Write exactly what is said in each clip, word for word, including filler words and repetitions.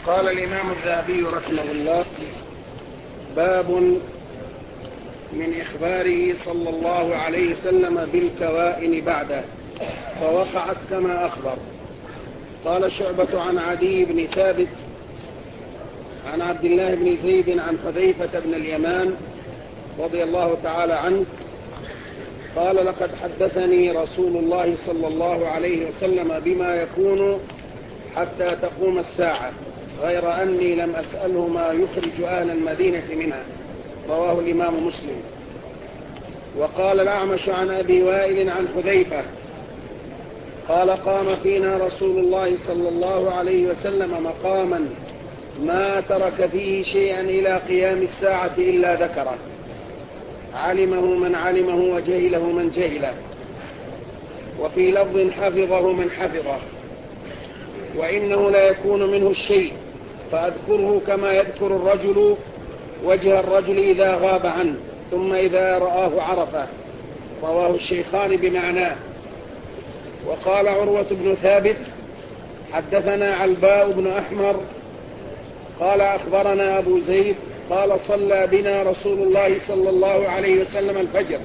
قال الإمام الذهبي رحمه الله: باب من إخباره صلى الله عليه وسلم بالكوائن بعده فوقعت كما أخبر. قال شعبة عن عدي بن ثابت عن عبد الله بن زيد عن حذيفة بن اليمان رضي الله تعالى عنه قال: لقد حدثني رسول الله صلى الله عليه وسلم بما يكون حتى تقوم الساعة، غير أني لم أسأله ما يخرج أهل المدينة منها. رواه الإمام مسلم. وقال الأعمش عن أبي وائل عن حذيفة قال: قام فينا رسول الله صلى الله عليه وسلم مقاما ما ترك فيه شيئا إلى قيام الساعة إلا ذكره، علمه من علمه وجهله من جهله، وفي لفظ حفظه من حفظه، وإنه لا يكون منه الشيء فأذكره كما يذكر الرجل وجه الرجل إذا غاب عنه ثم إذا رآه عرفه. رواه الشيخان بمعناه. وقال عروة بن ثابت: حدثنا علباء بن أحمر قال أخبرنا أبو زيد قال: صلى بنا رسول الله صلى الله عليه وسلم الفجر،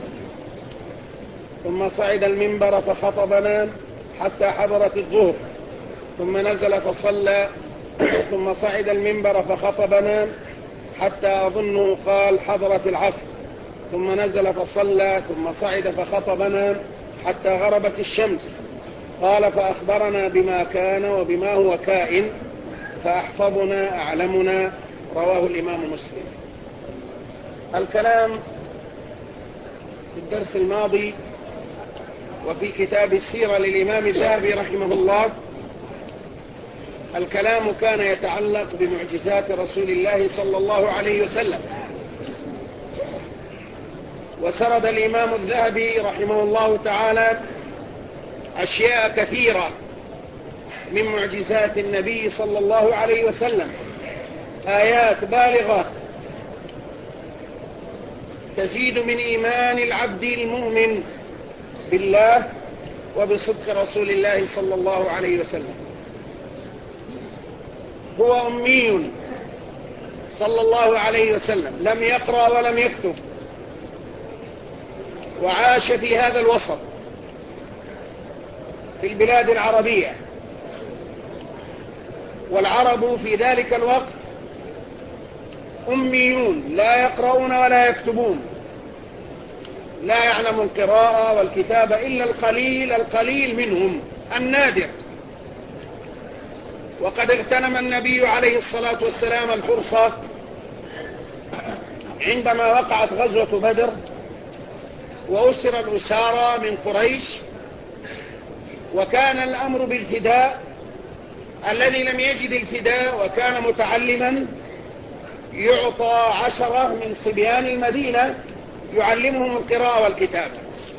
ثم صعد المنبر فخطبنا حتى حضرت الظهر، ثم نزل فصلى، ثم صعد المنبر فخطبنا حتى أظنه قال حضرت العصر، ثم نزل فصلى، ثم صعد فخطبنا حتى غربت الشمس. قال: فأخبرنا بما كان وبما هو كائن فأحفظنا أعلمنا. رواه الإمام مسلم. الكلام في الدرس الماضي وفي كتاب السيرة للإمام الذهبي رحمه الله، الكلام كان يتعلق بمعجزات رسول الله صلى الله عليه وسلم. وسرد الإمام الذهبي رحمه الله تعالى أشياء كثيرة من معجزات النبي صلى الله عليه وسلم، آيات بالغة تزيد من إيمان العبد المؤمن بالله وبصدق رسول الله صلى الله عليه وسلم. هو أمي صلى الله عليه وسلم، لم يقرأ ولم يكتب، وعاش في هذا الوسط في البلاد العربية، والعرب في ذلك الوقت أميون لا يقرؤون ولا يكتبون، لا يعلم القراءة والكتابة إلا القليل القليل منهم النادر. وقد اغتنم النبي عليه الصلاة والسلام الفرصة عندما وقعت غزوة بدر وأسر الأسارى من قريش، وكان الأمر بالفداء. الذي لم يجد الفداء وكان متعلما يعطى عشرة من صبيان المدينة يعلمهم القراءة والكتابة.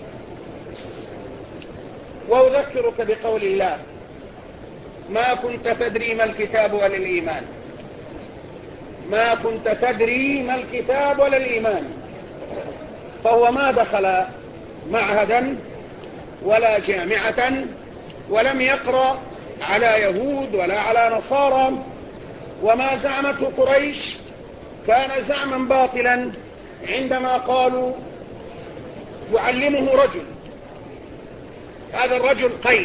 وأذكرك بقول الله: ما كنت تدري ما الكتاب ولا الإيمان. ما كنت تدري ما الكتاب ولا الإيمان. فهو ما دخل معهدا ولا جامعة، ولم يقرأ على يهود ولا على نصارى. وما زعمته قريش كان زعما باطلا عندما قالوا يعلمه رجل. هذا الرجل قيد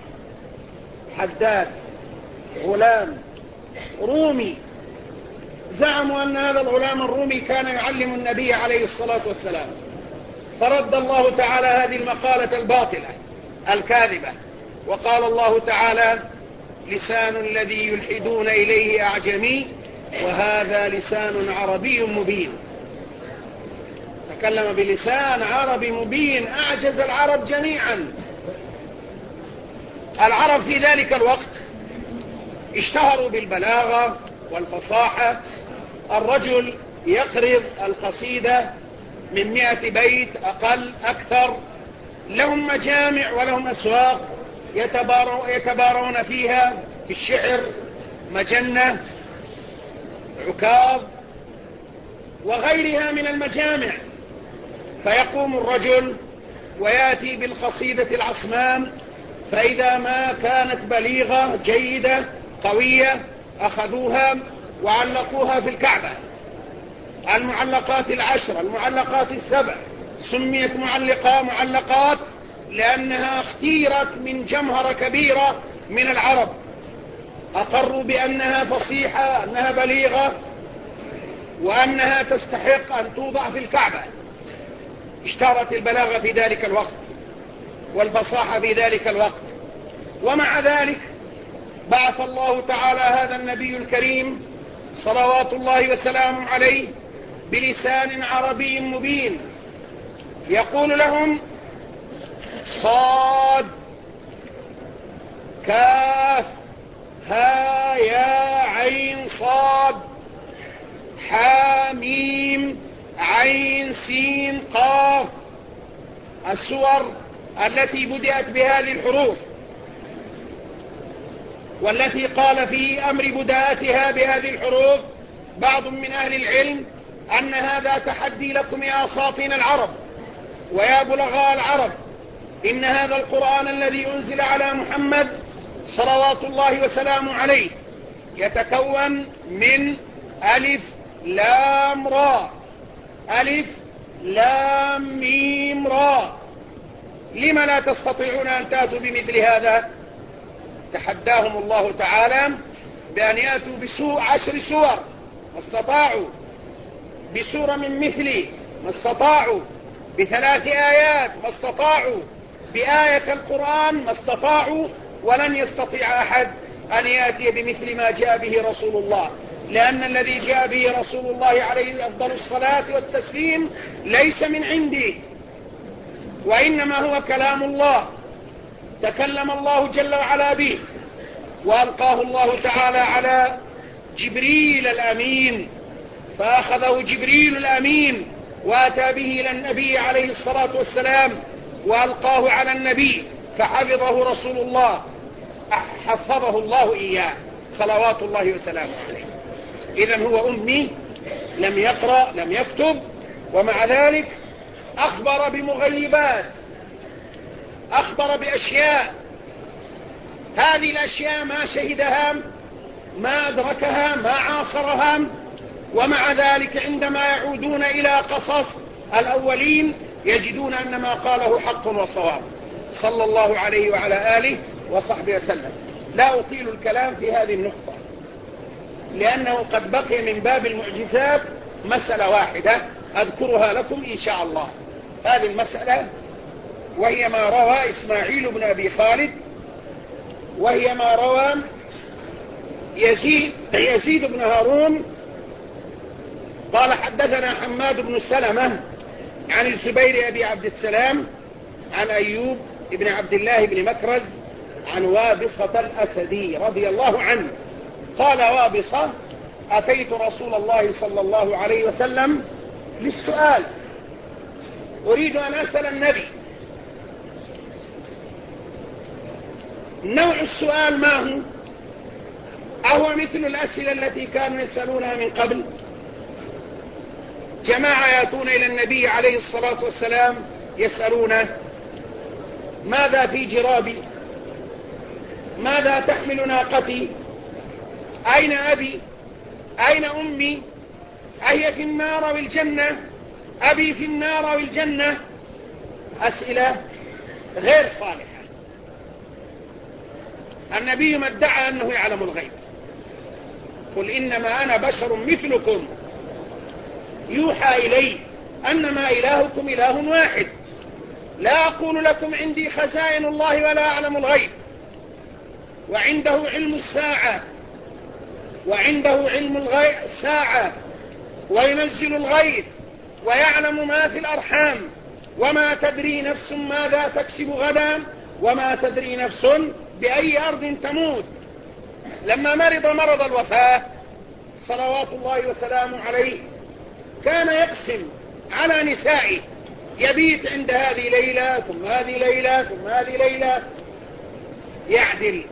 حداد غلام رومي. زعموا أن هذا الغلام الرومي كان يعلم النبي عليه الصلاة والسلام، فرد الله تعالى هذه المقالة الباطلة الكاذبة، وقال الله تعالى: لسان الذي يلحدون إليه أعجمي وهذا لسان عربي مبين. تكلم بلسان عربي مبين أعجز العرب جميعا. العرب في ذلك الوقت اشتهروا بالبلاغة والفصاحة. الرجل يقرض القصيدة من مئة بيت أقل أكثر. لهم مجامع ولهم أسواق يتبارون فيها في الشعر، مجنة، عكاظ، وغيرها من المجامع. فيقوم الرجل ويأتي بالقصيدة العصمام، فإذا ما كانت بليغة جيدة قوية أخذوها وعلقوها في الكعبة. المعلقات العشر، المعلقات السبع، سميت معلقة معلقات لأنها اختيرت من جمهرة كبيرة من العرب، أقروا بأنها فصيحة، أنها بليغة، وأنها تستحق أن توضع في الكعبة. اشتهرت البلاغة في ذلك الوقت والفصاحة في ذلك الوقت. ومع ذلك بعث الله تعالى هذا النبي الكريم صلوات الله وسلامه عليه بلسان عربي مبين، يقول لهم: صاد كاف ها يا عين صاد حاميم عين سين قاف، السور التي بدأت بهذه الحروف، والتي قال في أمر بدايتها بهذه الحروف بعض من أهل العلم أن هذا تحدي لكم يا أساطين العرب ويا بلغاء العرب، إن هذا القرآن الذي أنزل على محمد صلوات الله وسلامه عليه يتكون من ألف لام را، ألف لام ميم را، لم لا تستطيعون أن تأتوا بمثل هذا؟ تحداهم الله تعالى بأن يأتوا بسوء عشر سور، ما استطاعوا، بسورة من مثله ما استطاعوا، بثلاث آيات ما استطاعوا، بآية القرآن ما استطاعوا، ولن يستطيع أحد أن يأتي بمثل ما جاء به رسول الله، لأن الذي جاء به رسول الله عليه أفضل الصلاة والتسليم ليس من عندي، وإنما هو كلام الله تكلم الله جل وعلا به، وألقاه الله تعالى على جبريل الأمين، فأخذه جبريل الأمين وأتى به إلى النبي عليه الصلاة والسلام وألقاه على النبي فحفظه رسول الله، حفظه الله إياه صلوات الله وسلامه عليه. إذن هو أمي، لم يقرأ لم يكتب، ومع ذلك أخبر بمغيبات، أخبر بأشياء، هذه الأشياء ما شهدها ما أدركها ما عاصرها، ومع ذلك عندما يعودون إلى قصص الأولين يجدون أن ما قاله حق وصواب، صلى الله عليه وعلى آله وصحبه وسلم. لا أطيل الكلام في هذه النقطة لأنه قد بقي من باب المعجزات مسألة واحدة أذكرها لكم إن شاء الله. هذه المسألة وهي ما روى إسماعيل بن أبي خالد، وهي ما روى يزيد, يزيد بن هارون قال: حدثنا حماد بن سلمة عن الزبير أبي عبد السلام عن أيوب بن عبد الله بن مكرز عن وابصة الأسدي رضي الله عنه قال وابصة: أتيت رسول الله صلى الله عليه وسلم للسؤال، أريد أن أسأل النبي. نوع السؤال ما هو؟ أهو مثل الأسئلة التي كانوا يسألونها من قبل؟ جماعة يأتون إلى النبي عليه الصلاة والسلام يسألونه: ماذا في جرابي؟ ماذا تحمل ناقتي؟ أين أبي؟ أين أمي؟ أهي في النار أو الجنة؟ أبي في النار أو الجنة؟ أسئلة غير صالحة. النبي ما ادعى أنه يعلم الغيب، قل إنما أنا بشر مثلكم يوحى إلي أنما إلهكم إله واحد، لا أقول لكم عندي خزائن الله ولا أعلم الغيب، وعنده علم الساعة وعنده علم الغيب الساعة وينزل الغيب ويعلم ما في الأرحام، وما تدري نفس ماذا تكسب غدا وما تدري نفس بأي أرض تموت. لما مرض مرض الوفاة صلوات الله وسلامه عليه كان يقسم على نسائه، يبيت عند هذه ليلة ثم هذه ليلة ثم هذه ليلة، يعدل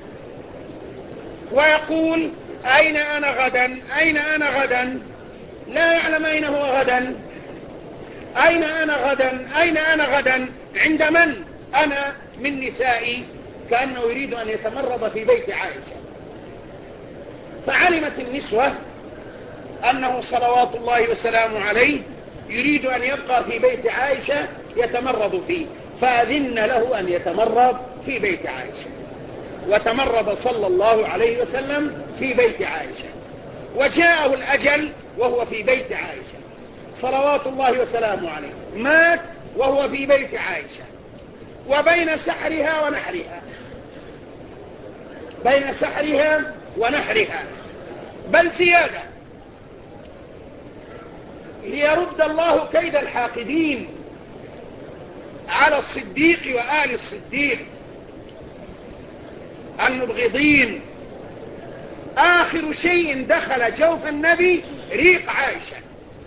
ويقول: أين أنا غدا؟ أين أنا غدا؟ لا يعلم أين هو غدا. أين أنا غدا؟ أين أنا غدا؟ عند من أنا من نسائي؟ كأنه يريد أن يتمرض في بيت عائشة فعلمت النسوة أنه صلوات الله وسلامه عليه يريد أن يبقى في بيت عائشة يتمرض فيه، فأذن له أن يتمرض في بيت عائشة، وتمرض صلى الله عليه وسلم في بيت عائشة، وجاءه الأجل وهو في بيت عائشة صلوات الله وسلامه عليه، مات وهو في بيت عائشة، وبين سحرها ونحرها بين سحرها ونحرها بل زيادة ليرد الله كيد الحاقدين على الصديق وآل الصديق المبغضين. آخر شيء دخل جوف النبي ريق عائشة،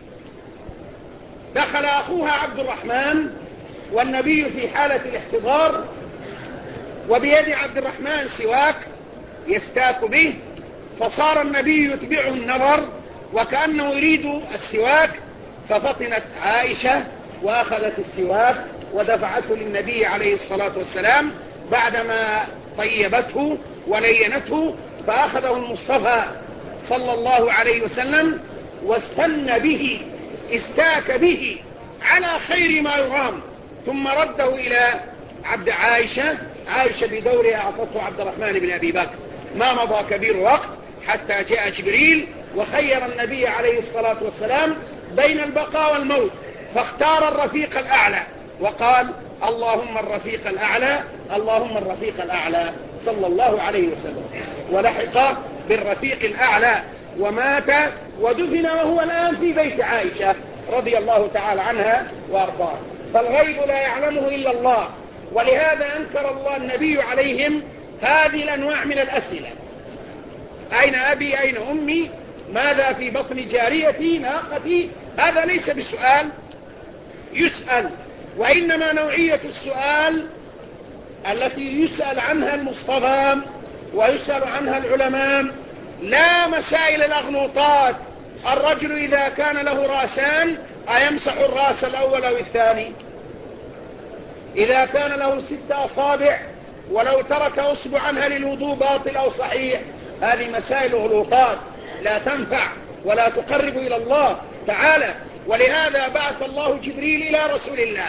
دخل أخوها عبد الرحمن والنبي في حالة الاحتضار، وبيد عبد الرحمن سواك يستاك به، فصار النبي يتبعه النظر وكأنه يريد السواك، ففطنت عائشة وأخذت السواك ودفعته للنبي عليه الصلاة والسلام بعدما طيبته ولينته، فأخذه المصطفى صلى الله عليه وسلم واستن به، استاك به على خير ما يرام، ثم رده إلى عبد عائشة. عائشة بدورها أعطته عبد الرحمن بن أبي بكر. ما مضى كبير وقت حتى جاء جبريل وخير النبي عليه الصلاة والسلام بين البقاء والموت، فاختار الرفيق الأعلى وقال اللهم الرفيق الأعلى، اللهم الرفيق الأعلى صلى الله عليه وسلم، ولحق بالرفيق الأعلى ومات ودفن وهو الآن في بيت عائشة رضي الله تعالى عنها وأرضاها. فالغيب لا يعلمه إلا الله، ولهذا أنكر الله النبي عليهم هذه الأنواع من الأسئلة: أين أبي، أين أمي، ماذا في بطن جاريتي، ناقتي. هذا ليس بسؤال يسأل، وإنما نوعية السؤال التي يسأل عنها المصطفى ويسأل عنها العلماء، لا مسائل الأغلوطات. الرجل إذا كان له راسان أيمسح الراس الأول أو الثاني؟ إذا كان له ست أصابع ولو ترك أصبعا هل الوضوء باطل أو صحيح؟ هذه مسائل غلوطات لا تنفع ولا تقرب إلى الله تعالى. ولهذا بعث الله جبريل إلى رسول الله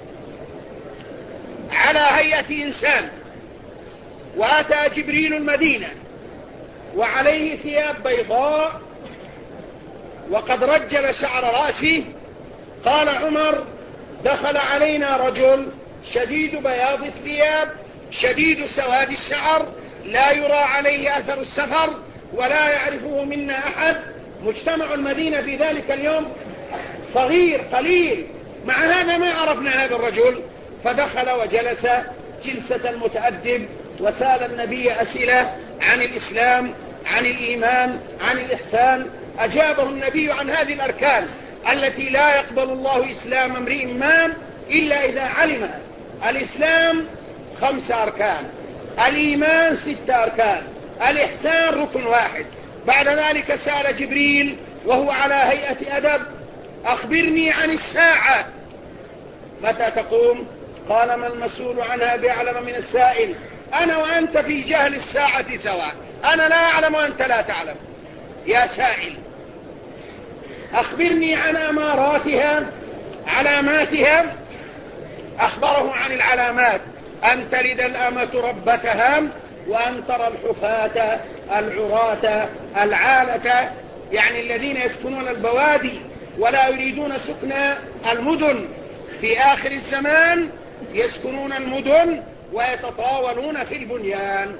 على هيئة إنسان، وأتى جبريل المدينة وعليه ثياب بيضاء وقد رجل شعر رأسه. قال عمر: دخل علينا رجل شديد بياض الثياب شديد سواد الشعر، لا يرى عليه أثر السفر ولا يعرفه منا أحد. مجتمع المدينة في ذلك اليوم صغير قليل، مع هذا ما عرفنا هذا الرجل. فدخل وجلس جلسة المتأدب وسأل النبي أسئلة عن الإسلام، عن الإيمان، عن الإحسان. أجابه النبي عن هذه الأركان التي لا يقبل الله إسلام امرئ ما إلا إذا علم. الإسلام خمس أركان، الإيمان ست أركان، الإحسان ركن واحد. بعد ذلك سأل جبريل وهو على هيئة أدب: أخبرني عن الساعة، متى تقوم؟ قال: ما المسؤول عنها بأعلم من السائل. أنا وأنت في جهل الساعة سواء، أنا لا أعلم وأنت لا تعلم يا سائل. أخبرني عن أماراتها، علاماتها. أخبره عن العلامات: أن تلد الأمة ربتها، وأن ترى الحفاة العراة العالة، يعني الذين يسكنون البوادي ولا يريدون سكن المدن. في آخر الزمان يسكنون المدن ويتطاولون في البنيان.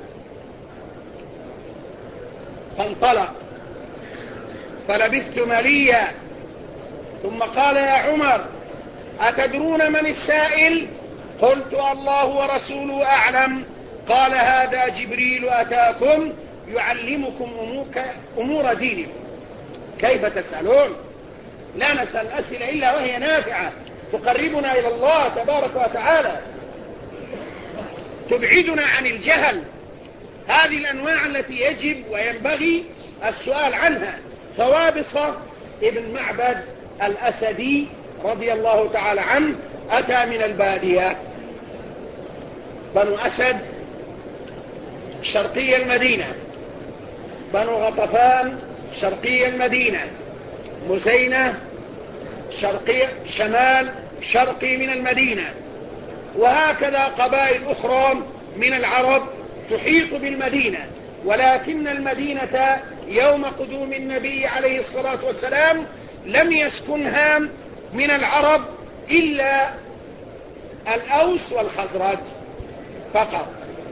فانطلق فلبثت مليا، ثم قال: يا عمر، أتدرون من السائل؟ قلت: الله ورسوله أعلم. قال: هذا جبريل أتاكم يعلمكم أمور دينكم. كيف تسألون؟ لا نسأل أسئلة إلا وهي نافعة تقربنا إلى الله تبارك وتعالى، تبعدنا عن الجهل. هذه الأنواع التي يجب وينبغي السؤال عنها. فوابصة ابن معبد الأسدي رضي الله تعالى عنه أتى من البادية، بنو أسد شرقي المدينة، بنو غطفان شرقي المدينة، مزينة شرقي شمال شرقي من المدينة، وهكذا قبائل أخرى من العرب تحيط بالمدينة. ولكن المدينة يوم قدوم النبي عليه الصلاة والسلام لم يسكنها من العرب إلا الأوس والخزرج فقط،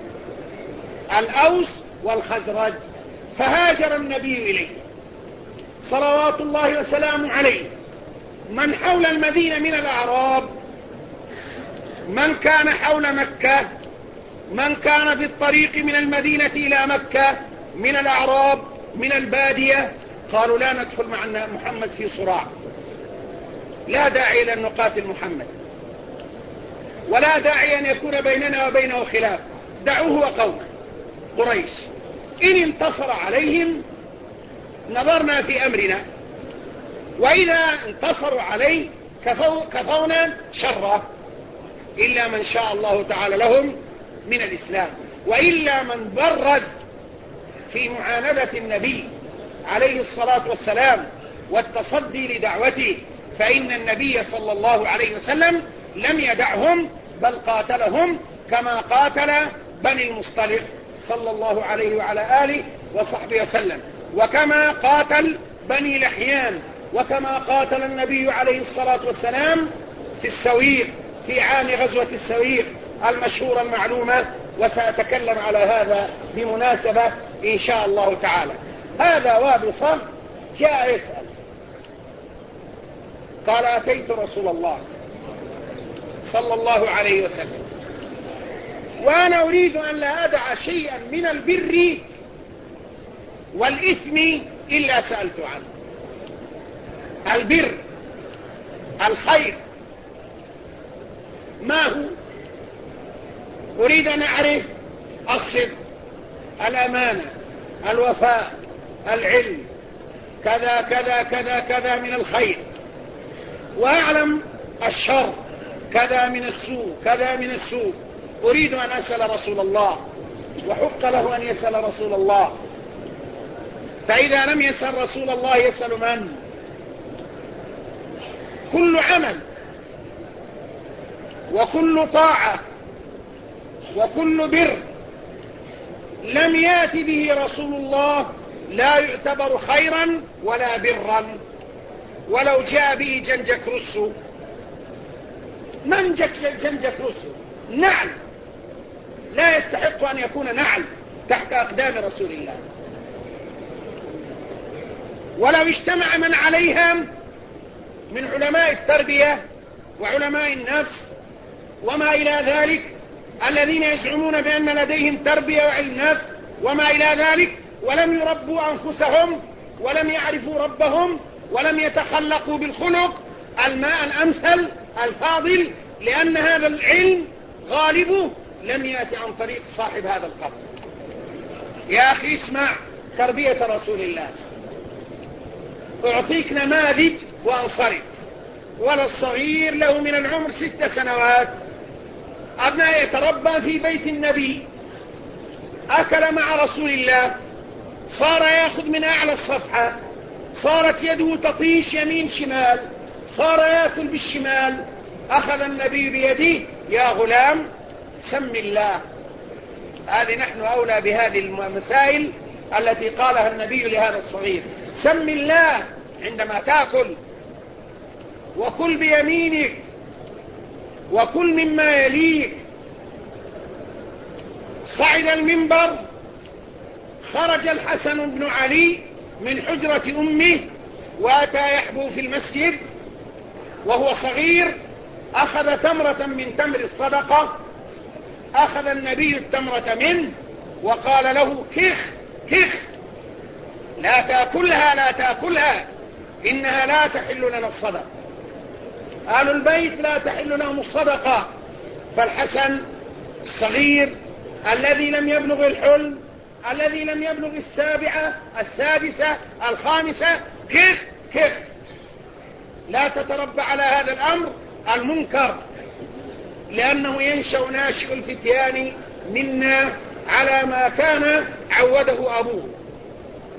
الأوس والخزرج. فهاجر النبي إليه صلوات الله وسلامه عليه من حول المدينة من الأعراب، من كان حول مكة، من كان في الطريق من المدينة إلى مكة من الأعراب من البادية، قالوا لا ندخل مع محمد في صراع، لا داعي لأن نقاتل محمد، ولا داعي أن يكون بيننا وبينه خلاف، دعوه وقومه قريش، إن انتصر عليهم نظرنا في أمرنا، وإذا انتصروا عليه كفو كفونا شره، إلا من شاء الله تعالى لهم من الإسلام. وإلا من برز في معاندة النبي عليه الصلاة والسلام والتصدي لدعوته، فإن النبي صلى الله عليه وسلم لم يدعهم بل قاتلهم كما قاتل بني المصطلق صلى الله عليه وعلى آله وصحبه وسلم، وكما قاتل بني لحيان، وكما قاتل النبي عليه الصلاة والسلام في السويق في عام غزوة السويق المشهورة المعلومة، وسأتكلم على هذا بمناسبة إن شاء الله تعالى. هذا وابصة جاء يسأل قال أتيت رسول الله صلى الله عليه وسلم وأنا أريد أن لا أدع شيئا من البر والإثم إلا سألت عنه. البر الخير ما هو؟ أريد أن أعرف الصدق، الأمانة، الوفاء، العلم، كذا كذا كذا كذا من الخير، وأعلم الشر كذا من السوء كذا من السوء. أريد أن أسأل رسول الله، وحق له أن يسأل رسول الله، فإذا لم يسأل رسول الله يسأل من؟ كل عمل وكل طاعة وكل بر لم يأت به رسول الله لا يعتبر خيرا ولا برا، ولو جاء به جنجك رسو. من جنجك رسو؟ نعل لا يستحق أن يكون نعل تحت أقدام رسول الله. ولو اجتمع من عليها من علماء التربية وعلماء النفس وما إلى ذلك الذين يزعمون بأن لديهم تربية وعلم نفس وما إلى ذلك، ولم يربوا أنفسهم ولم يعرفوا ربهم ولم يتخلقوا بالخلق الماء الأمثل الفاضل، لأن هذا العلم غالبه لم يأتي عن طريق صاحب هذا القبر. يا أخي اسمع تربية رسول الله، أعطيك نماذج وأنصرف. ولا الصغير له من العمر ست سنوات أبناء يتربى في بيت النبي، أكل مع رسول الله، صار يأخذ من أعلى الصفحة، صارت يده تطيش يمين شمال، صار يأكل بالشمال، أخذ النبي بيده يا غلام سم الله. هذه نحن أولى بهذه المسائل التي قالها النبي لهذا الصغير، سم الله عندما تأكل، وكل بيمينك، وكل مما يليك. صعد المنبر، خرج الحسن بن علي من حجرة أمه وأتى يحبو في المسجد وهو صغير، أخذ تمرة من تمر الصدقة، أخذ النبي التمرة منه وقال له كخ كخ، لا تأكلها لا تأكلها، إنها لا تحل لنا الصدقة، أهل البيت لا تحل لهم الصدقة. فالحسن الصغير الذي لم يبلغ الحلم، الذي لم يبلغ السابعة السادسة الخامسة، كخ كخ، لا تتربى على هذا الأمر المنكر، لأنه ينشأ ناشئ الفتيان منا على ما كان عوده أبوه.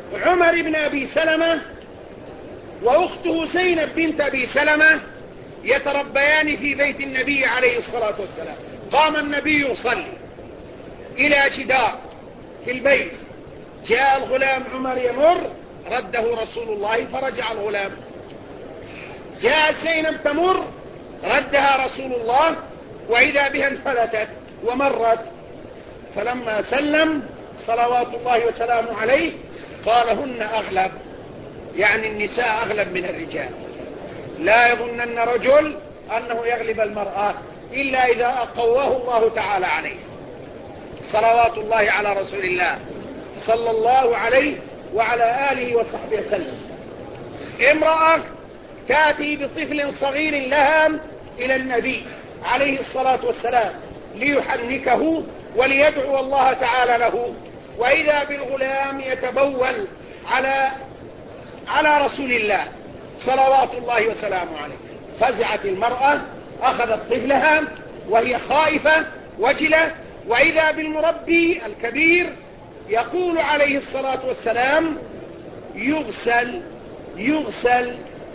عمر بن أبي سلمة وأخته زينب بنت أبي سلمة يتربيان في بيت النبي عليه الصلاة والسلام. قام النبي يصلي إلى جدار في البيت، جاء الغلام عمر يمر، رده رسول الله فرجع الغلام. جاء زينب تمر، ردها رسول الله، وإذا بها انفلتت ومرت. فلما سلم صلوات الله وسلامه عليه قال هن أغلب، يعني النساء أغلب من الرجال. لا يظنن رجل أنه يغلب المرأة إلا إذا أقواه الله تعالى عليه. صلوات الله على رسول الله صلى الله عليه وعلى آله وصحبه وسلم. امرأة تأتي بطفل صغير لها إلى النبي عليه الصلاة والسلام ليحنكه وليدعو الله تعالى له، وإذا بالغلام يتبول على على رسول الله صلوات الله وسلامه عليه. فزعت المرأة، أخذت طفلها وهي خائفة وجلة، وإذا بالمربي الكبير يقول عليه الصلاة والسلام يغسل يغسل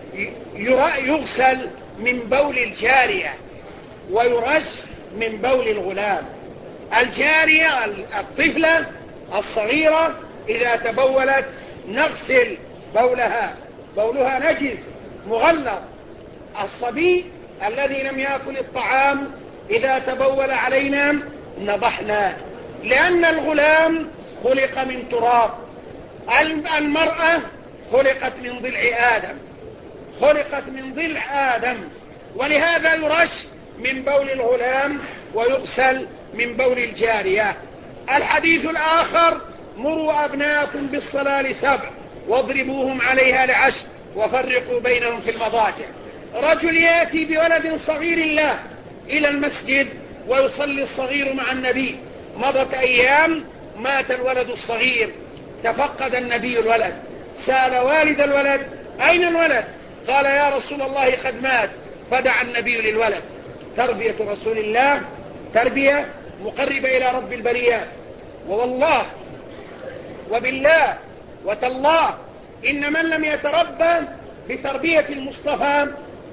يغسل من بول الجارية ويرش من بول الغلام. الجارية الطفلة الصغيرة إذا تبولت نغسل بولها، بولها نجس مغلظ. الصبي الذي لم يأكل الطعام إذا تبول علينا نضحنا، لأن الغلام خلق من تراب، المرأة خلقت من ضلع آدم خلقت من ضلع آدم ولهذا يرش من بول الغلام ويغسل من بول الجارية. الحديث الآخر مروا أبناءكم بالصلاة لسبع واضربوهم عليها لعشر وفرقوا بينهم في المضاجع. رجل يأتي بولد صغير له إلى المسجد ويصلي الصغير مع النبي، مضت أيام مات الولد الصغير، تفقد النبي الولد، سأل والد الولد أين الولد؟ قال يا رسول الله قد مات. فدعا النبي للولد. تربية رسول الله تربية مقربة إلى رب البريات. ووالله وبالله وتالله إن من لم يتربى بتربية المصطفى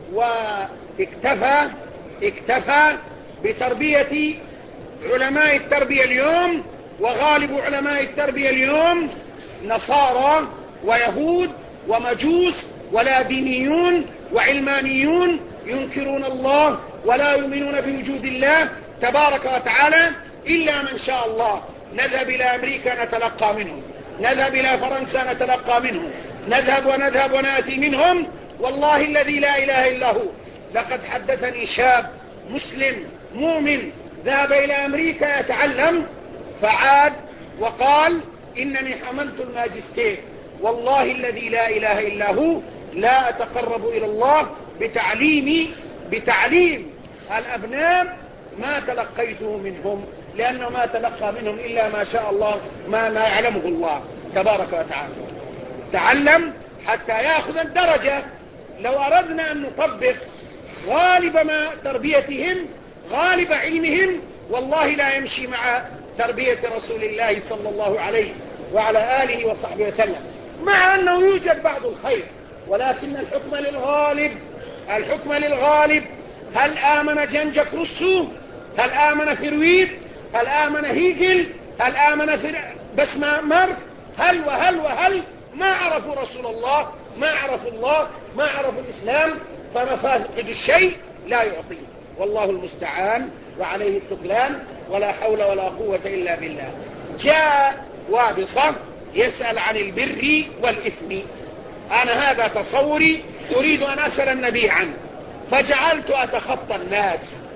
واكتفى اكتفى بتربية علماء التربية اليوم، وغالب علماء التربية اليوم نصارى ويهود ومجوس ولا دينيون وعلمانيون ينكرون الله ولا يؤمنون بوجود الله تبارك وتعالى إلا من شاء الله. نذهب إلى أمريكا نتلقى منهم، نذهب إلى فرنسا نتلقى منهم، نذهب ونذهب ونأتي منهم. والله الذي لا إله إلا هو لقد حدثني شاب مسلم مؤمن ذهب إلى أمريكا يتعلم فعاد وقال إنني حملت الماجستير، والله الذي لا إله إلا هو لا أتقرب إلى الله بتعليمي بتعليم الأبناء ما تلقيته منهم، لأنه ما تلقى منهم إلا ما شاء الله ما ما يعلمه الله تبارك وتعالى. تعلم حتى يأخذ الدرجة. لو أردنا أن نطبق غالب ما تربيتهم غالب علمهم والله لا يمشي مع تربية رسول الله صلى الله عليه وعلى آله وصحبه وسلم، مع أنه يوجد بعض الخير، ولكن الحكم للغالب الحكم للغالب. هل آمن جنجك روسو؟ هل آمن فرويد؟ هل آمن هيجل؟ هل آمن فر... بسما مارك؟ هل وهل وهل ما عرفوا رسول الله، ما عرفوا الله، ما عرفوا الإسلام، فمفاقد الشيء لا يعطيه. والله المستعان وعليه التكلان، ولا حول ولا قوة إلا بالله. جاء وابصة يسأل عن البر والإثم. أنا هذا تصوري أريد أن أسأل النبي عنه، فجعلت أتخطى الناس.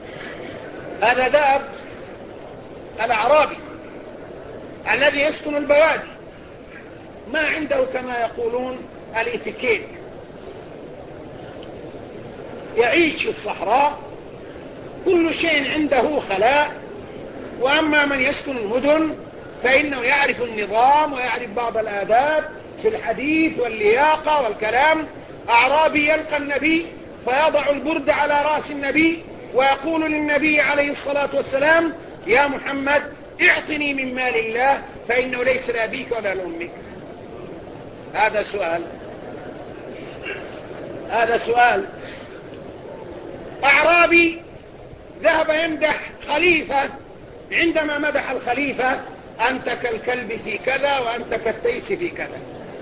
هذا ذهب الأعرابي الذي يسكن البوادي، ما عنده كما يقولون الاتيكيت، يعيش في الصحراء كل شيء عنده خلاء. وأما من يسكن المدن فإنه يعرف النظام ويعرف بعض الآداب في الحديث واللياقة والكلام. أعرابي يلقى النبي فيضع البرد على رأس النبي ويقول للنبي عليه الصلاة والسلام يا محمد اعطني من مال الله فإنه ليس لأبيك ولا لأمك. هذا سؤال هذا سؤال أعرابي ذهب يمدح خليفة، عندما مدح الخليفة: أنت كالكلب في كذا وأنت كالتيس في كذا.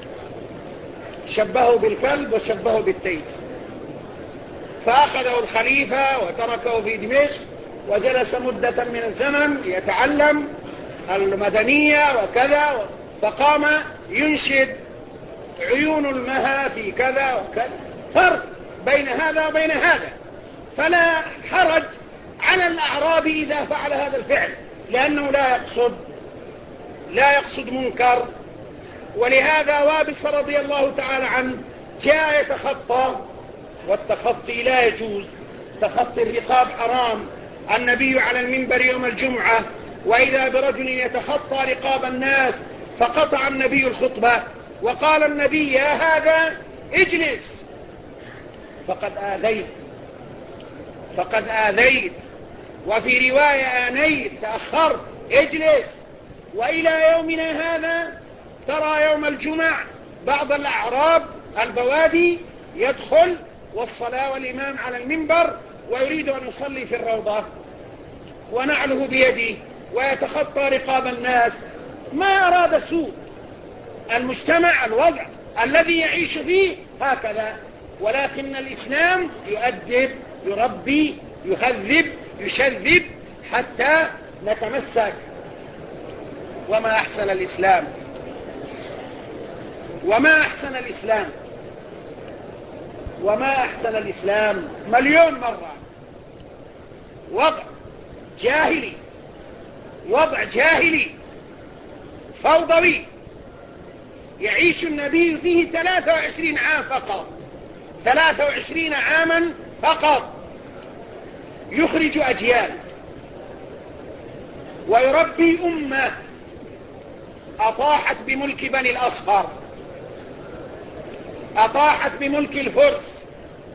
شبهه بالكلب وشبهه بالتيس. فأخذه الخليفة وتركه في دمشق وجلس مدة من الزمن يتعلم المدنية وكذا، فقام ينشد: عيون المها في كذا وكذا. فرق بين هذا وبين هذا. فلا حرج على الأعرابي إذا فعل هذا الفعل، لأنه لا يقصد لا يقصد منكر. ولهذا وابس رضي الله تعالى عنه جاء يتخطى، والتخطي لا يجوز، تخطي الرقاب حرام. النبي على المنبر يوم الجمعة وإذا برجل يتخطى رقاب الناس، فقطع النبي الخطبة وقال النبي: يا هذا اجلس، فقد آذيت فقد آذيت وفي رواية آنيت، تأخرت، اجلس. وإلى يومنا هذا ترى يوم الجمع بعض الأعراب البوادي يدخل والصلاة والإمام على المنبر ويريد أن يصلي في الروضة ونعله بيده ويتخطى رقاب الناس. ما أراد سوء. المجتمع الوضع الذي يعيش فيه هكذا، ولكن الإسلام يؤدب، يربي، يهذب، يشذب حتى نتمسك. وما أحسن الإسلام وما أحسن الإسلام وما أحسن الإسلام مليون مرة. وضع جاهلي، وضع جاهلي فوضوي يعيش النبي فيه ثلاثة وعشرين عام فقط، ثلاثة وعشرين عاما فقط، يخرج أجيال ويربي أمة أطاحت بملك بني الأصفر، أطاحت بملك الفرس،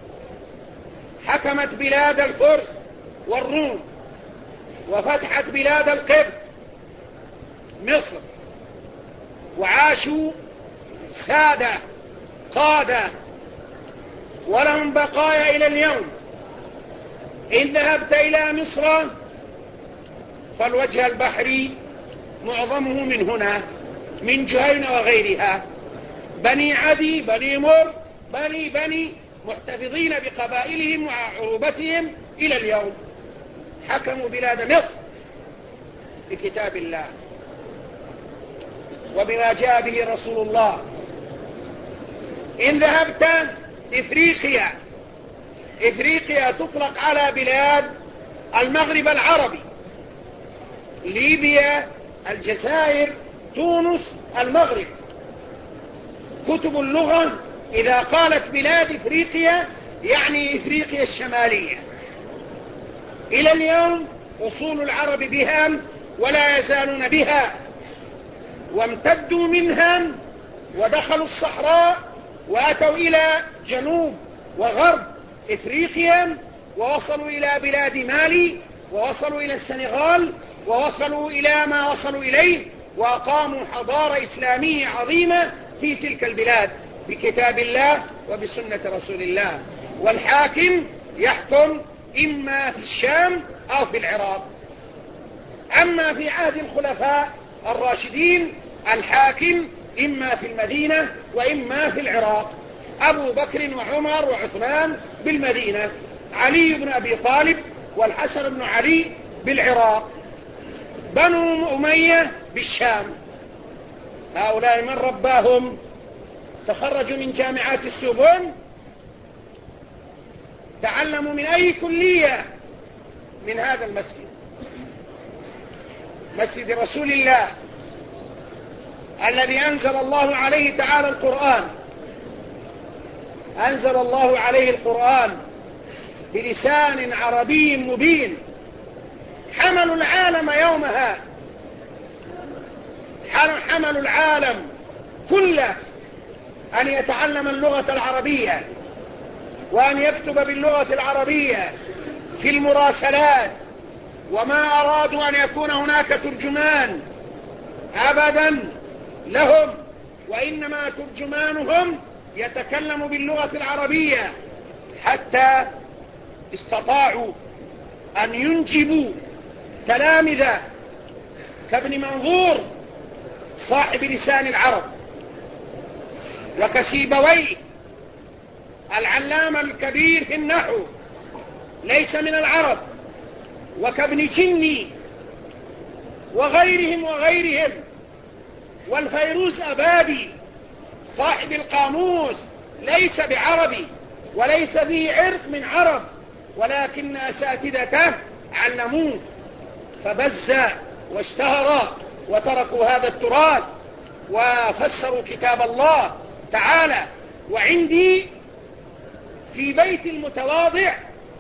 حكمت بلاد الفرس والروم، وفتحت بلاد القبط مصر، وعاشوا سادة قادة ولهم بقايا إلى اليوم. إن ذهبت إلى مصر فالوجه البحري معظمه من هنا، من جهينة وغيرها، بني عدي، بني مر، بني بني محتفظين بقبائلهم وعروبتهم إلى اليوم. حكموا بلاد مصر بكتاب الله وبما جاء به رسول الله. إن ذهبت إفريقيا، إفريقيا تطلق على بلاد المغرب العربي، ليبيا، الجزائر، تونس، المغرب. كتب اللغة إذا قالت بلاد إفريقيا يعني إفريقيا الشمالية. إلى اليوم أصول العرب بها ولا يزالون بها، وامتدوا منها ودخلوا الصحراء وأتوا إلى جنوب وغرب إفريقيا، ووصلوا إلى بلاد مالي، ووصلوا إلى السنغال، ووصلوا إلى ما وصلوا إليه، وأقاموا حضارة إسلامية عظيمة في تلك البلاد بكتاب الله وبسنة رسول الله. والحاكم يحكم إما في الشام أو في العراق. أما في عهد الخلفاء الراشدين الحاكم إما في المدينة وإما في العراق. أبو بكر وعمر وعثمان بالمدينة، علي بن أبي طالب والحسن بن علي بالعراق، بنو أمية بالشام. هؤلاء من رباهم؟ تخرجوا من جامعات السوربون، تعلموا من أي كلية؟ من هذا المسجد، مسجد رسول الله الذي أنزل الله عليه تعالى القرآن، أنزل الله عليه القرآن بلسان عربي مبين. حملوا العالم يومها، حملوا العالم كله أن يتعلم اللغة العربية وأن يكتب باللغة العربية في المراسلات، وما أرادوا أن يكون هناك ترجمان أبدا لهم، وإنما ترجمانهم يتكلم باللغة العربية، حتى استطاعوا أن ينجبوا تلامذة كابن منظور صاحب لسان العرب، وكسيبويه العلامة الكبير في النحو ليس من العرب، وكابن جني وغيرهم وغيرهم، والفيروز أبادي صاحب القاموس ليس بعربي وليس ذي عرق من عرب، ولكن أساتذته علموه فبز واشتهر وتركوا هذا التراث وفسروا كتاب الله تعالى. وعندي في بيت المتواضع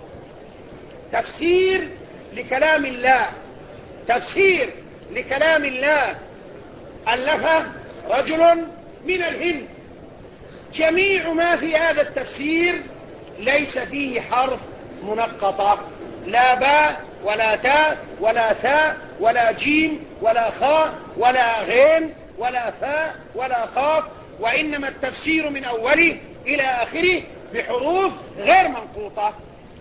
تفسير لكلام الله، تفسير لكلام الله ألفه رجل من الهند. جميع ما في هذا التفسير ليس فيه حرف منقطة، لا باء ولا تاء ولا ثاء ولا جيم ولا خاء ولا غين ولا فاء ولا قاف، وإنما التفسير من أوله إلى آخره بحروف غير منقوطة.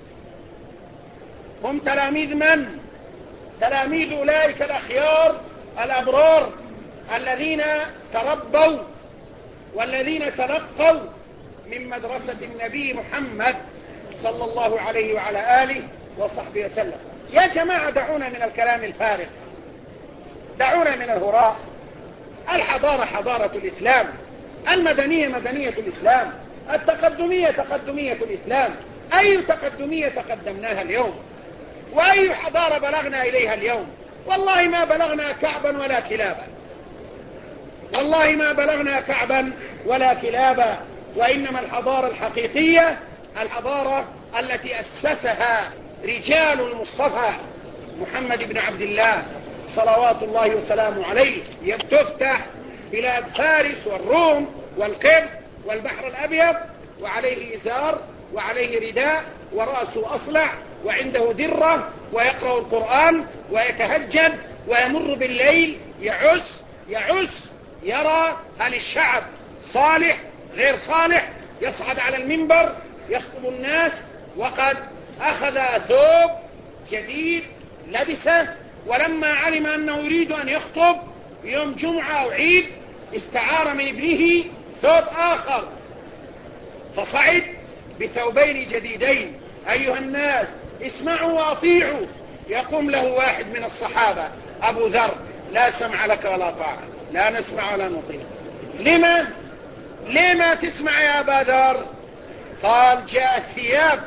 هم تلاميذ من؟ تلاميذ أولئك الأخيار الأبرار الذين تربوا والذين تلقوا من مدرسة النبي محمد صلى الله عليه وعلى آله وصحبه وسلم. يا جماعة دعونا من الكلام الفارغ، دعونا من الهراء. الحضارة حضارة الإسلام، المدنية مدنية الإسلام، التقدمية تقدمية الإسلام. أي تقدمية تقدمناها اليوم؟ وأي حضارة بلغنا إليها اليوم؟ والله ما بلغنا كعبا ولا كلابا، والله ما بلغنا كعبا ولا كلابا. وإنما الحضارة الحقيقية الحضارة التي أسسها رجال المصطفى محمد بن عبد الله صلوات الله وسلامه عليه. تفتح بلاد فارس والروم والقبط والبحر الأبيض، وعليه إزار وعليه رداء ورأسه أصلع وعنده درة ويقرأ القرآن ويتهجد ويمر بالليل يعس يعس يرى هل الشعب صالح غير صالح، يصعد على المنبر يخطب الناس وقد أخذ ثوب جديد لبسه، ولما علم أنه يريد أن يخطب يوم جمعة أو عيد استعار من ابنه ثوب آخر فصعد بثوبين جديدين. أيها الناس اسمعوا وأطيعوا. يقوم له واحد من الصحابة أبو ذر: لا سمع لك ولا طاعة، لا نسمع ولا نطيع. لما؟ لما تسمع يا أبا ذر؟ قال: جاءت ثياب،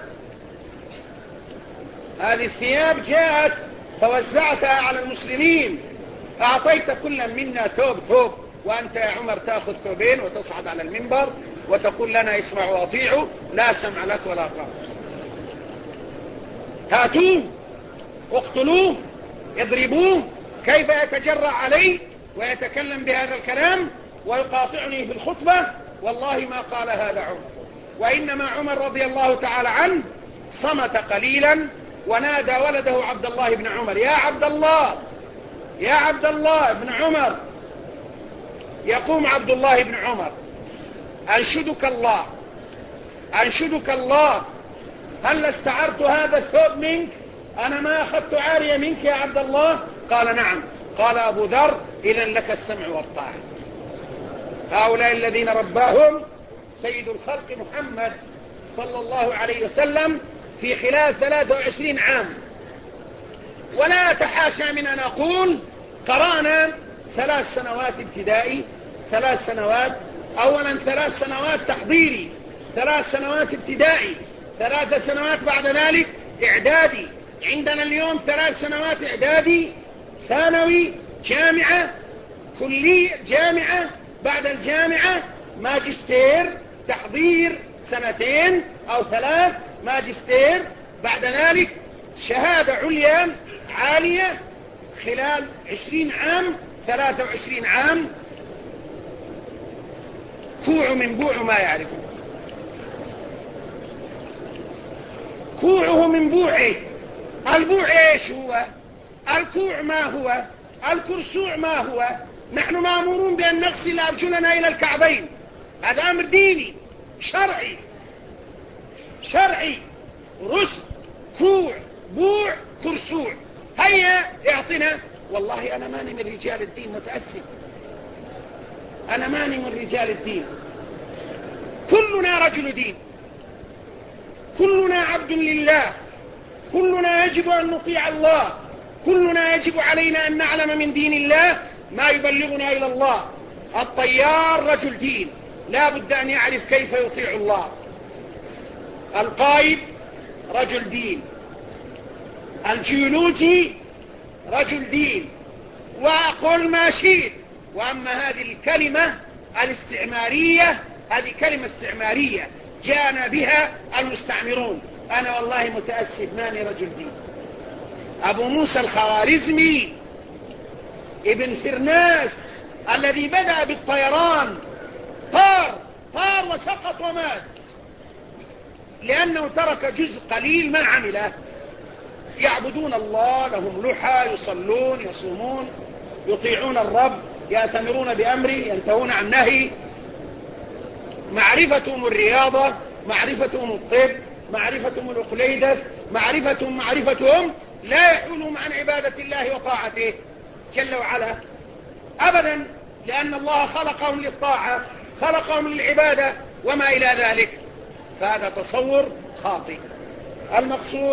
هذه الثياب جاءت فوزعتها على المسلمين، أعطيت كل منا ثوب ثوب، وأنت يا عمر تأخذ ثوبين وتصعد على المنبر وتقول لنا اسمعوا واطيعوا، لا سمع لك ولا طاعة. هاتوه اقتلوه اضربوه، كيف يتجرأ علي ويتكلم بهذا الكلام ويقاطعني في الخطبة؟ والله ما قال هذا عمر، وإنما عمر رضي الله تعالى عنه صمت قليلا ونادى ولده عبد الله بن عمر: يا عبد الله، يا عبد الله بن عمر. يقوم عبد الله بن عمر: أنشدك الله، أنشدك الله، هل استعرت هذا الثوب منك؟ أنا ما أخذت عارية منك يا عبد الله؟ قال: نعم. قال أبو ذر: إذن لك السمع والطاعة. هؤلاء الذين رباهم سيد الخلق محمد صلى الله عليه وسلم في خلال ثلاثة وعشرين عام. ولا أتحاشى من أن أقول قرأنا ثلاث سنوات ابتدائي، ثلاث سنوات أولا ثلاث سنوات تحضيري، ثلاث سنوات ابتدائي، ثلاث سنوات بعد ذلك إعدادي. عندنا اليوم ثلاث سنوات إعدادي، ثانوي، جامعة، كلية، جامعة، بعد الجامعة ماجستير، تحضير سنتين أو ثلاث، ماجستير، بعد ذلك شهادة عليا عالية خلال عشرين عام، ثلاثة وعشرين عام. كوع من بوع ما يعرفه، كوعه من بوعه. البوع ايش هو؟ الكوع ما هو؟ الكرسوع ما هو؟ نحن مأمورون بأن نغسل أرجلنا إلى الكعبين، هذا أمر ديني شرعي شرعي، رسل كوع بوع كرسوع، هيا اعطنا. والله أنا ماني من رجال الدين، متأسف، أنا ماني من رجال الدين. كلنا رجل دين، كلنا عبد لله، كلنا يجب أن نطيع الله، كلنا يجب علينا أن نعلم من دين الله ما يبلغنا إلى الله. الطيار رجل دين، لا بد أن يعرف كيف يطيع الله. القائد رجل دين، الجيولوجي رجل دين، وأقول ما شئت. وأما هذه الكلمة الاستعمارية، هذه كلمة استعمارية جاءنا بها المستعمرون. أنا والله متأسف ماني رجل دين. أبو موسى الخوارزمي ابن فرناس الذي بدأ بالطيران طار طار وسقط ومات لأنه ترك جزء قليل ما عمله. يعبدون الله، لهم لحى، يصلون، يصومون، يطيعون الرب، يأتمرون بأمره، ينتهون عن نهي. معرفتهم الرياضة، معرفتهم الطب، معرفتهم الأقليدس، معرفتهم معرفتهم لا يحولهم عن عبادة الله وطاعته جل وعلا أبدا، لأن الله خلقهم للطاعة، خلقهم للعبادة وما إلى ذلك. فهذا تصور خاطئ. المقصود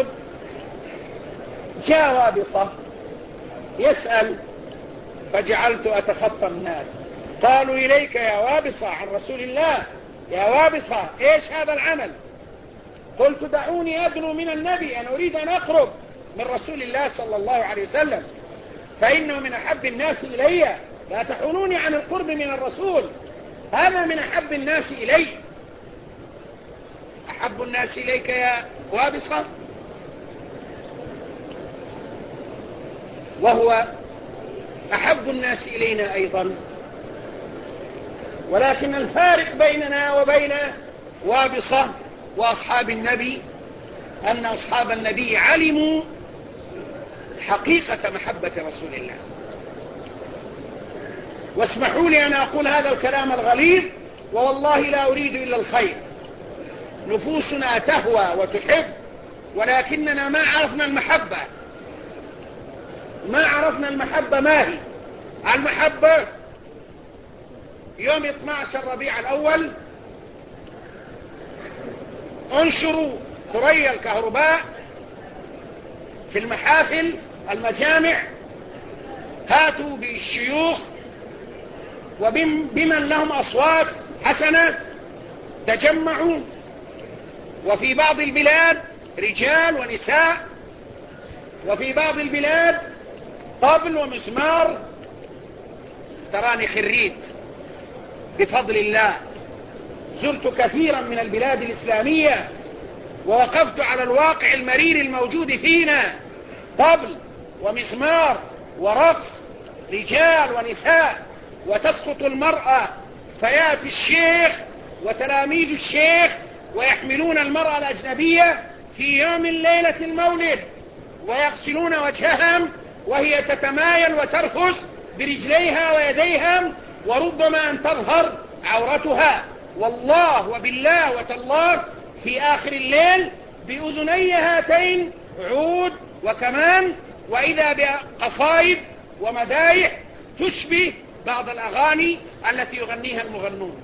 جاء وابصة يسأل، فجعلت أتخطى الناس. قالوا إليك يا وابصة عن رسول الله، يا وابصة إيش هذا العمل؟ قلت دعوني أدنو من النبي، أنا أريد أن أقرب من رسول الله صلى الله عليه وسلم، فإنه من أحب الناس إلي، لا تحولوني عن القرب من الرسول، هذا من أحب الناس إلي. أحب الناس إليك يا وابصة، وهو أحب الناس إلينا أيضا. ولكن الفارق بيننا وبين وابصة وأصحاب النبي أن أصحاب النبي علموا حقيقة محبة رسول الله. واسمحوا لي أن أقول هذا الكلام الغليظ، ووالله لا أريد إلا الخير. نفوسنا تهوى وتحب، ولكننا ما عرفنا المحبة. ما عرفنا المحبة ما هي المحبة. يوم اثني عشر ربيع الأول انشروا ثريا الكهرباء في المحافل المجامع، هاتوا بالشيوخ وبمن لهم أصوات حسنة، تجمعوا. وفي بعض البلاد رجال ونساء، وفي بعض البلاد طبل ومزمار. تراني خريت بفضل الله، زرت كثيرا من البلاد الإسلامية ووقفت على الواقع المرير الموجود فينا، طبل ومزمار ورقص، رجال ونساء. وتسقط المرأة فيأتي الشيخ وتلاميذ الشيخ ويحملون المرأة الأجنبية في يوم ليلة المولد ويغسلون وجههم وهي تتمايل وترفس برجليها ويديها، وربما أن تظهر عورتها. والله وبالله وتالله في آخر الليل بأذني هاتين عود وكمان، وإذا بقصائد ومدايح تشبه بعض الأغاني التي يغنيها المغنون.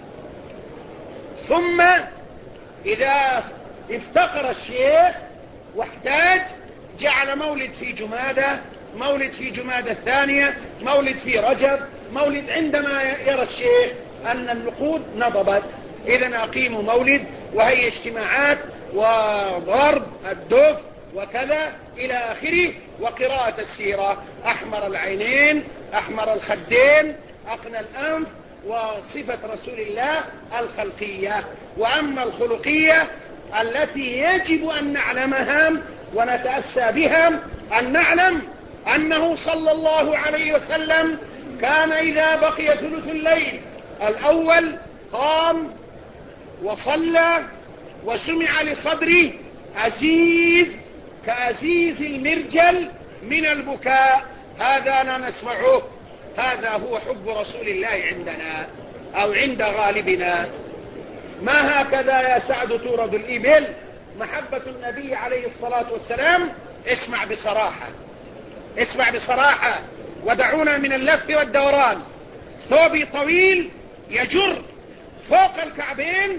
ثم إذا افتقر الشيخ واحتاج جعل مولد في جمادة، مولد في جمادة الثانية، مولد في رجب، مولد عندما يرى الشيخ أن النقود نضبت، إذن أقيموا مولد، وهي اجتماعات وضرب الدف وكذا إلى آخره، وقراءة السيرة، أحمر العينين، أحمر الخدين، أقنى الأنف، وصفة رسول الله الخلقية. وأما الخلقية التي يجب أن نعلمها ونتأسى بها، أن نعلم أنه صلى الله عليه وسلم كان إذا بقي ثلث الليل الأول قام وصلى وسمع لصدره أزيز كأزيز المرجل من البكاء، هذا لا نسمعه هذا هو حب رسول الله عندنا أو عند غالبنا. ما هكذا يا سعد تورد الإبل. محبة النبي عليه الصلاة والسلام، اسمع بصراحة، اسمع بصراحة، ودعونا من اللف والدوران. ثوبي طويل يجر فوق الكعبين،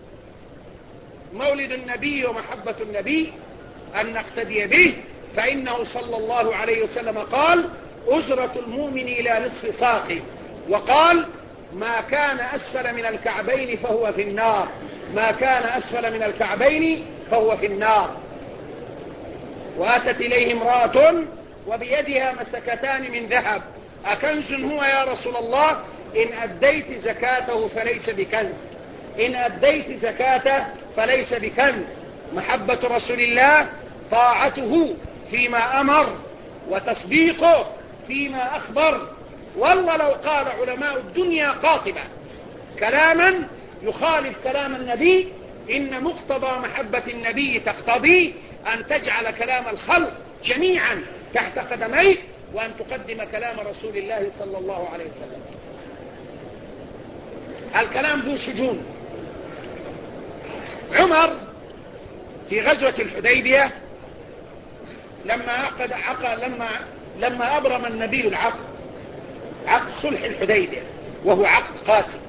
مولد النبي ومحبة النبي أن نقتدي به، فإنه صلى الله عليه وسلم قال: أجرة المؤمن إلى نصف ساقه، وقال: ما كان أسفل من الكعبين فهو في النار، ما كان أسفل من الكعبين فهو في النار. وأتت إليه امرأة وبيدها مسكتان من ذهب، أكنز هو يا رسول الله؟ إن أديت زكاته فليس بكنز، إن أديت زكاته فليس بكنز. محبة رسول الله طاعته فيما أمر وتصديقه فيما أخبر. والله لو قال علماء الدنيا قاطبة كلاما يخالف كلام النبي، إن مقتضى محبة النبي تقتضي أن تجعل كلام الخلق جميعا تحت قدميك، وأن تقدم كلام رسول الله صلى الله عليه وسلم. الكلام ذو شجون. عمر في غزوة الحديبية لما عقد عقد لما لما أبرم النبي العقد، عقد صلح الحديبية، وهو عقد قاسي،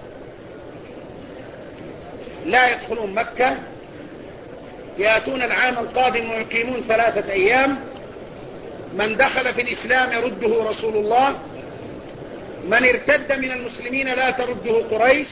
لا يدخلون مكة، يأتون العام القادم ويقيمون ثلاثة أيام، من دخل في الإسلام يرده رسول الله، من ارتد من المسلمين لا ترده قريش.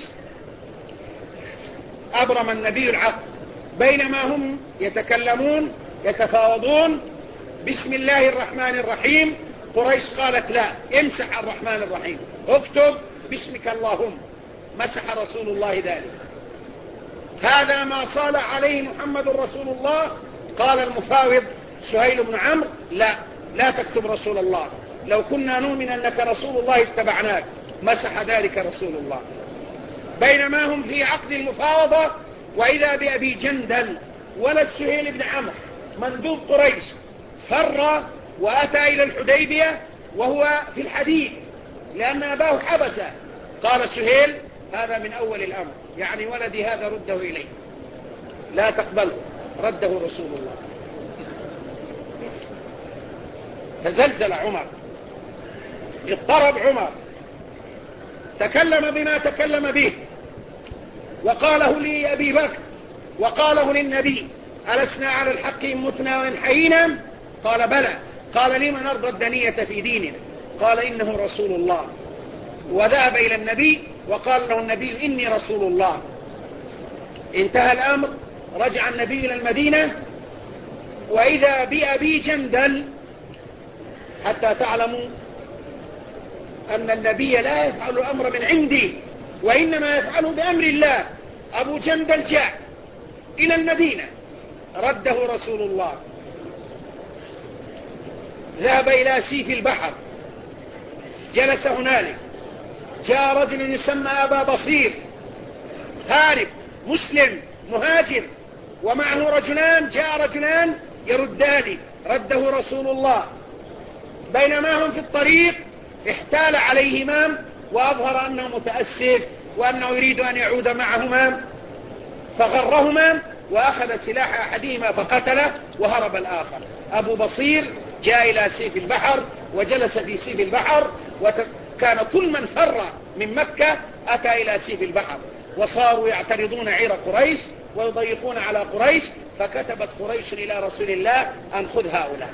أبرم النبي العقد، بينما هم يتكلمون يتفاوضون بسم الله الرحمن الرحيم، قريش قالت: لا، امسح الرحمن الرحيم، اكتب باسمك اللهم. مسح رسول الله ذلك. هذا ما صالح عليه محمد رسول الله. قال المفاوض سهيل بن عمرو: لا، لا تكتب رسول الله، لو كنا نؤمن أنك رسول الله اتبعناك. مسح ذلك رسول الله. بينما هم في عقد المفاوضة، وإذا بأبي جندل ولد سهيل بن عمرو مندوب قريش فر وأتى إلى الحديبية وهو في الحديد لأن أباه حبسه. قال سهيل: هذا من أول الأمر، يعني ولدي هذا رده إليه، لا تقبله. رده رسول الله. تزلزل عمر، اضطرب عمر، تكلم بما تكلم به، وقاله لأبي بكر وقاله للنبي: ألسنا على الحق إن متنا وإن حيينا؟ قال: بلى. قال: لما نرضى الدنية في ديننا؟ قال: إنه رسول الله. وذهب إلى النبي وقال له النبي: إني رسول الله. انتهى الأمر، رجع النبي إلى المدينة، وإذا بأبي جندل، حتى تعلموا أن النبي لا يفعل الأمر من عندي، وإنما يفعله بأمر الله. أبو جندل جاء إلى المدينة، رده رسول الله. ذهب إلى سيف البحر، جلس هنالك، جاء رجل يسمى أبا بصير، هارب مسلم مهاجر، ومعه رجلان، جاء رجلان يردان، رده رسول الله. بينما هم في الطريق احتال عليهما وأظهر أنه متأسف وأنه يريد أن يعود معهما، فغرهما وأخذ سلاح أحدهما فقتله وهرب الآخر. أبو بصير جاء إلى سيف البحر وجلس في سيف البحر، وكان كل من فر من مكة أتى إلى سيف البحر، وصاروا يعترضون عير قريش ويضيقون على قريش، فكتبت قريش إلى رسول الله أن خذ هؤلاء،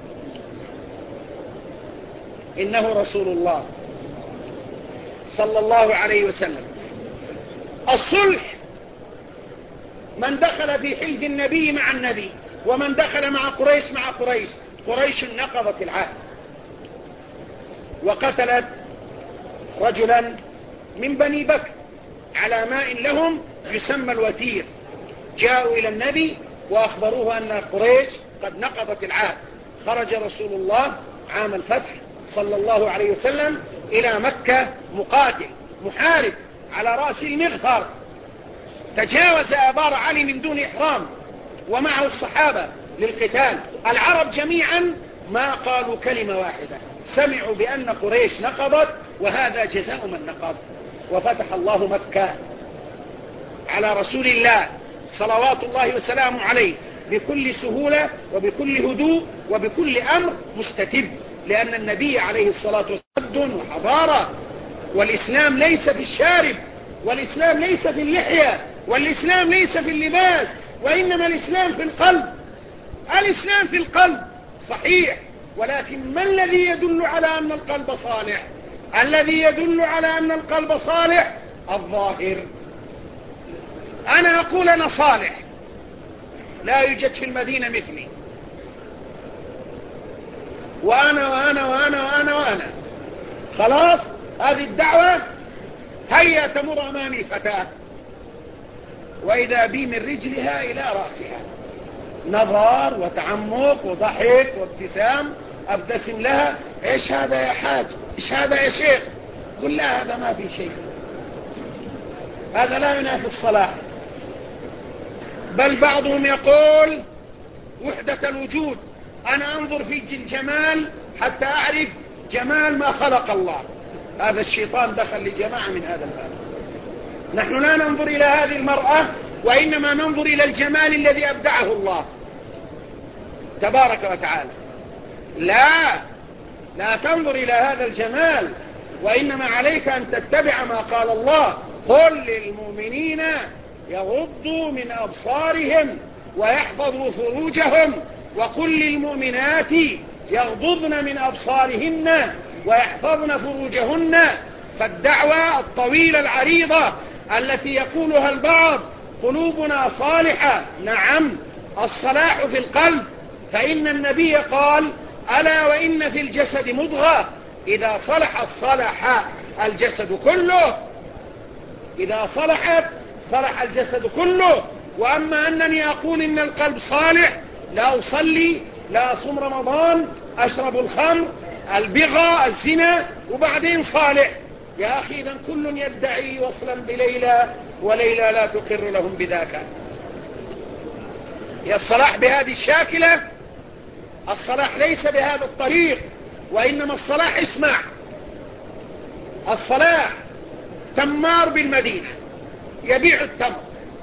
إنه رسول الله صلى الله عليه وسلم. الصلح، من دخل في حلف النبي مع النبي، ومن دخل مع قريش مع قريش. قريش نقضت العهد وقتلت رجلا من بني بكر على ماء لهم يسمى الوتير. جاءوا إلى النبي وأخبروه أن قريش قد نقضت العهد. خرج رسول الله عام الفتح صلى الله عليه وسلم إلى مكة مقاتل محارب على رأس المغفر، تجاوز آبار علي من دون إحرام ومعه الصحابة للقتال. العرب جميعا ما قالوا كلمة واحدة: سمعوا بأن قريش نقضت، وهذا جزاء من نقض. وفتح الله مكة على رسول الله صلوات الله وسلامه عليه بكل سهولة وبكل هدوء وبكل أمر مستتب، لأن النبي عليه الصلاة والسلام وحضارة، والإسلام ليس في الشارب، والإسلام ليس في اللحية، والإسلام ليس في اللباس، وإنما الإسلام في القلب. الإسلام في القلب صحيح، ولكن ما الذي يدل على أن القلب صالح؟ الذي يدل على أن القلب صالح الظاهر. أنا أقول أنا صالح، لا يوجد في المدينة مثلي، وأنا وأنا وأنا وأنا وأنا خلاص، هذه الدعوة. هيا تمر أمامي فتاة، وإذا بي من رجلها إلى رأسها نظر وتعمق وضحك وابتسام، أبتسم لها: إيش هذا يا حاج؟ إيش هذا يا شيخ؟ قل لا، هذا ما في شيء، هذا لا ينافي الصلاح. بل بعضهم يقول وحدة الوجود، أنا أنظر في الجمال حتى أعرف جمال ما خلق الله. هذا الشيطان دخل لجماعة من هذا الباب. نحن لا ننظر إلى هذه المرأة، وإنما ننظر إلى الجمال الذي أبدعه الله تبارك وتعالى. لا لا تنظر إلى هذا الجمال، وإنما عليك أن تتبع ما قال الله: قل للمؤمنين يغضوا من أبصارهم ويحفظوا فروجهم، وقل للمؤمنات يغضضن من أبصارهن ويحفظن فروجهن. فالدعوة الطويلة العريضة التي يقولها البعض قلوبنا صالحة، نعم، الصلاح في القلب، فإن النبي قال: ألا وإن في الجسد مضغة إذا صلحت صلح الجسد كله. إذا صلحت صلح الجسد كله. وأما أنني أقول إن القلب صالح، لا أصلي، لا أصوم رمضان، أشرب الخمر، البغى، الزنا، وبعدين صالح، يا أخي إذن كل يدعي وصلا بليلى، وليلى لا تقر لهم بذاك. يا الصلاح بهذه الشاكلة، الصلاح ليس بهذا الطريق، وإنما الصلاح، اسمع، الصلاح تمار بالمدينة يبيع التمر،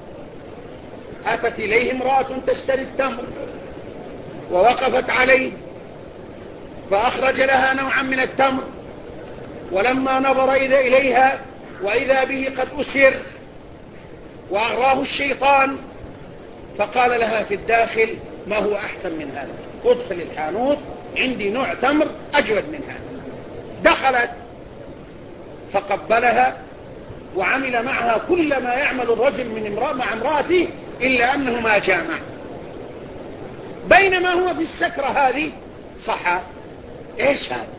أتت إليه امرأة تشتري التمر ووقفت عليه فأخرج لها نوعا من التمر، ولما نظر إليها وإذا به قد أسر وأغراه الشيطان، فقال لها في الداخل: ما هو أحسن من هذا؟ ادخل الحانوت، عندي نوع تمر أجود من هذا. دخلت فقبلها وعمل معها كل ما يعمل الرجل من امرأة مع امرأته، إلا أنه ما جامع. بينما هو في السكرة هذه صحى: إيش هذا؟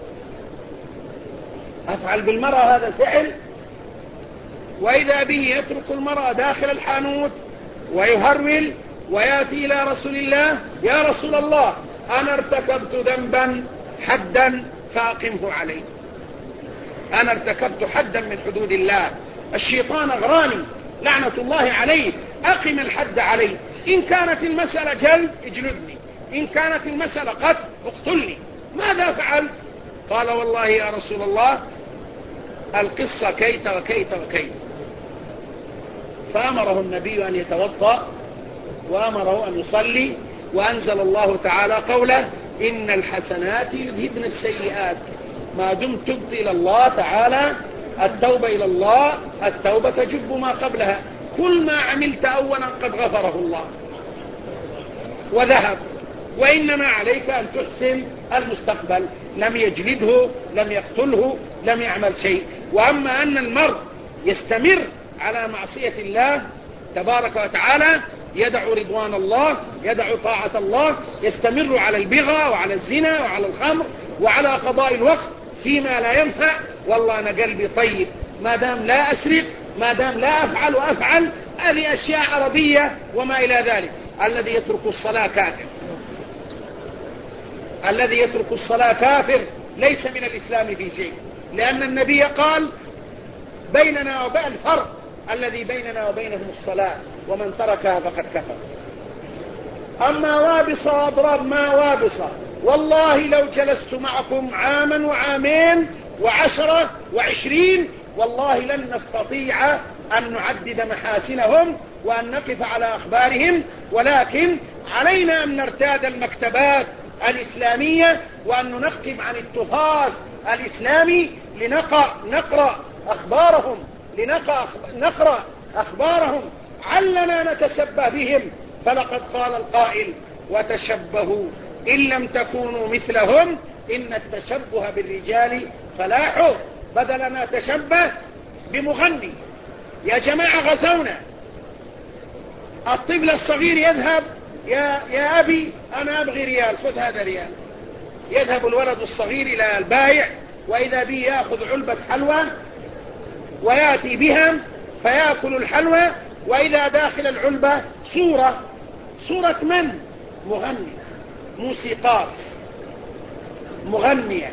أفعل بالمرأة هذا الفعل؟ وإذا به يترك المرأة داخل الحانوت ويهرول ويأتي إلى رسول الله: يا رسول الله، أنا ارتكبت ذنبا حدا فأقمه علي. أنا ارتكبت حدا من حدود الله، الشيطان أغراني لعنة الله عليه، أقم الحد علي. إن كانت المسألة جلد اجلدني، إن كانت المسألة قتل اقتلني. ماذا فعلت؟ قال: والله يا رسول الله القصة كيت وكيت وكيت. فأمره النبي أن يتوضأ، وأمره أن يصلي، وأنزل الله تعالى قوله: إن الحسنات يذهبن السيئات. ما دمت تبت إلى الله تعالى، التوبة إلى الله، التوبة تجب ما قبلها. كل ما عملت أولا قد غفره الله وذهب، وإنما عليك أن تحسن المستقبل. لم يجلده، لم يقتله، لم يعمل شيء. وأما أن المرء يستمر على معصية الله تبارك وتعالى، يدع رضوان الله، يدع طاعة الله، يستمر على البغى وعلى الزنا وعلى الخمر وعلى قضاء الوقت فيما لا ينفع، والله أنا قلبي طيب، ما دام لا أسرق، ما دام لا أفعل وأفعل، هذه أشياء عربية وما إلى ذلك. الذي يترك الصلاة كافر، الذي يترك الصلاة كافر، ليس من الإسلام في شيء، لأن النبي قال: بيننا وبين الفرق الذي بيننا وبينهم الصلاة، ومن تركها فقد كفر. أما وابصة وأضراب ما وابصة والله لو جلست معكم عاما وعامين وعشرة وعشرين والله لن نستطيع أن نعدد محاسنهم وأن نقف على أخبارهم، ولكن علينا أن نرتاد المكتبات الإسلامية وأن ننقب عن التراث الإسلامي لنقرأ نقرأ أخبارهم لنقرأ نقرأ أخبارهم علنا نتشبه بهم. فلقد قال القائل: وتشبهوا إن لم تكونوا مثلهم إن التشبه بالرجال فلاح. بدل نتشبه بمغني. يا جماعة غزونا، الطفل الصغير يذهب: يا, يا أبي أنا أبغي ريال، خذ هذا ريال. يذهب الولد الصغير إلى البائع وإذا به يأخذ علبة حلوى ويأتي بها فيأكل الحلوى، وإذا داخل العلبة صورة صورة من؟ مغني، موسيقار، مغنية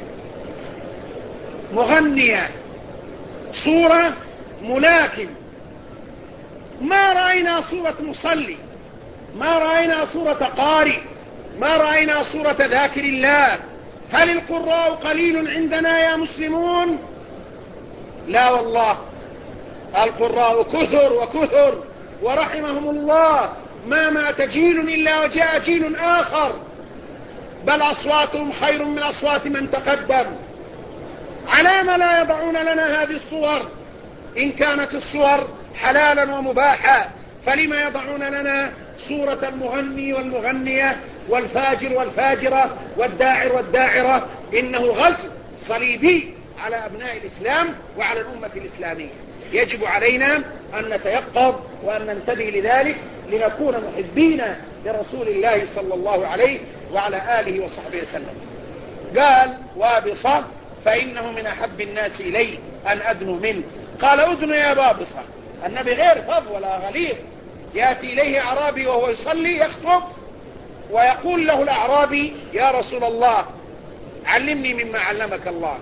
مغنية صورة ملاكم. ما رأينا صورة مصلي، ما رأينا صورة قارئ، ما رأينا صورة ذاكر الله. هل القراء قليل عندنا يا مسلمون؟ لا والله، القراء كثر وكثر ورحمهم الله، ما مات جيل إلا وجاء جيل آخر، بل أصواتهم خير من أصوات من تقدم. على ما لا يضعون لنا هذه الصور؟ إن كانت الصور حلالا ومباحا فلما يضعون لنا صورة المغني والمغنية والفاجر والفاجرة والداعر والداعرة؟ إنه غزو صليبي على أبناء الإسلام وعلى الأمة الإسلامية. يجب علينا أن نتيقظ وأن ننتبه لذلك لنكون محبين لرسول الله صلى الله عليه وعلى آله وصحبه وسلم. قال: وابصة فإنه من أحب الناس إلي أن أدنو منه. قال: أدنو يا بابصة. النبي غير فظ ولا غليظ. يأتي إليه أعرابي وهو يصلي يخطب ويقول له الأعرابي: يا رسول الله علمني مما علمك الله.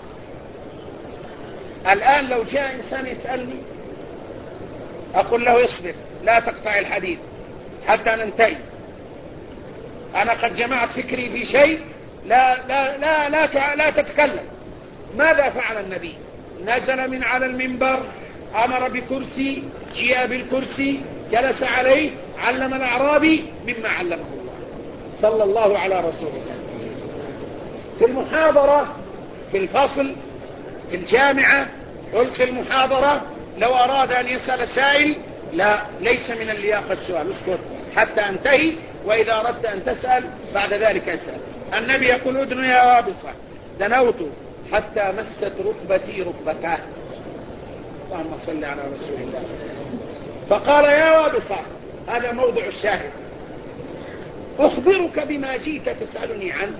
الآن لو جاء إنسان يسألني أقول له: اصبر، لا تقطع الحديث حتى ننتهي، أنا قد جمعت فكري في شيء، لا لا لا لا, لا تتكلم. ماذا فعل النبي؟ نزل من على المنبر، أمر بكرسي، جاء بالكرسي، جلس عليه، علم الأعرابي مما علمه الله صلى الله على رسول الله. في المحاضرة، في الفصل، في الجامعة، ألقي المحاضرة، لو أراد أن يسأل سائل: لا، ليس من اللياقة السؤال، اسكت حتى أنتهي، وإذا أردت أن تسأل بعد ذلك أسأل. النبي يقول: ادنو يا وابصة. دنوت حتى مست ركبتي ركبته. اللهم صل على رسول الله. فقال: يا وابصة، هذا موضع الشاهد، أخبرك بما جيت تسألني عنه،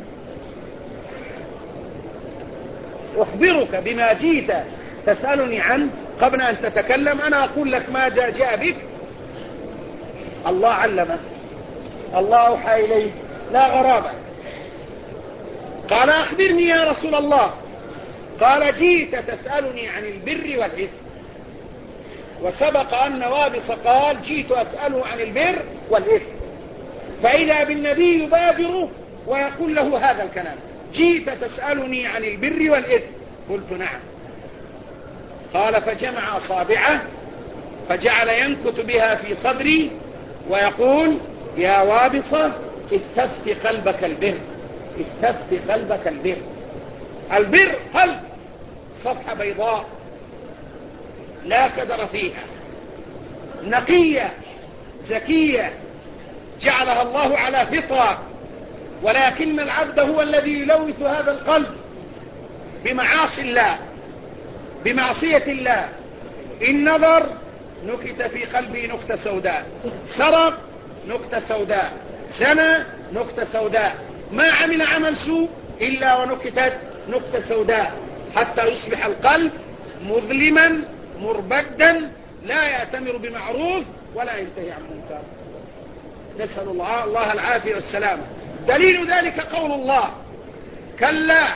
أخبرك بما جيت تسألني عنه. قبل أن تتكلم أنا أقول لك ما جاء, جاء بك. الله علمه، الله أوحى إليه، لا غرابة. قال: أخبرني يا رسول الله. قال: جيت تسألني عن البر والإثم. وسبق أن وابص قال: جيت أسأله عن البر والإثم، فإذا بالنبي يبادر ويقول له هذا الكلام: جيت تسألني عن البر والإثم. قلت: نعم. قال: فجمع أصابعه فجعل ينكت بها في صدري ويقول: يا وابصة، استفت قلبك البر، استفت قلبك البر. البر قلب، صفحة بيضاء لا كدر فيها، نقية زكية جعلها الله على فطرة، ولكن العبد هو الذي يلوث هذا القلب بمعاصي الله، بمعصية الله. إن نظر نكت في قلبه نكتة سوداء، سرق نكتة سوداء، زنى نكتة سوداء، ما عمل عمل سوء إلا ونكتت نكتة سوداء، حتى يصبح القلب مظلما مربدا لا يأتمر بمعروف ولا ينتهي عن منكر. نسأل الله, الله العافية والسلامة. دليل ذلك قول الله: كلا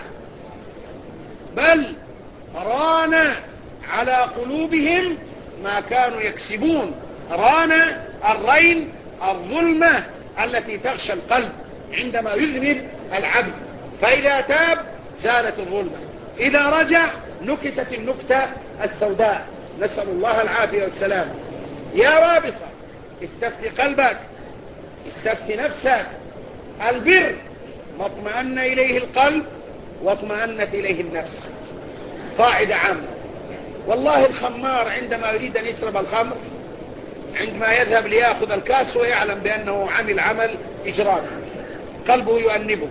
بل ران على قلوبهم ما كانوا يكسبون. ران الرين الظلمة التي تغشى القلب عندما يذنب العبد. فإذا تاب زالت الظلمة، إذا رجع نكتت النكتة السوداء. نسأل الله العافية والسلام. يا وابصة، استفتي قلبك، استفتي نفسك. البر ما اطمأن إليه القلب واطمأنت إليه النفس. قاعدة عامة. والله الخمار عندما يريد أن يشرب الخمر، عندما يذهب ليأخذ الكاس ويعلم بأنه عمل عمل إجرام، قلبه يؤنبه.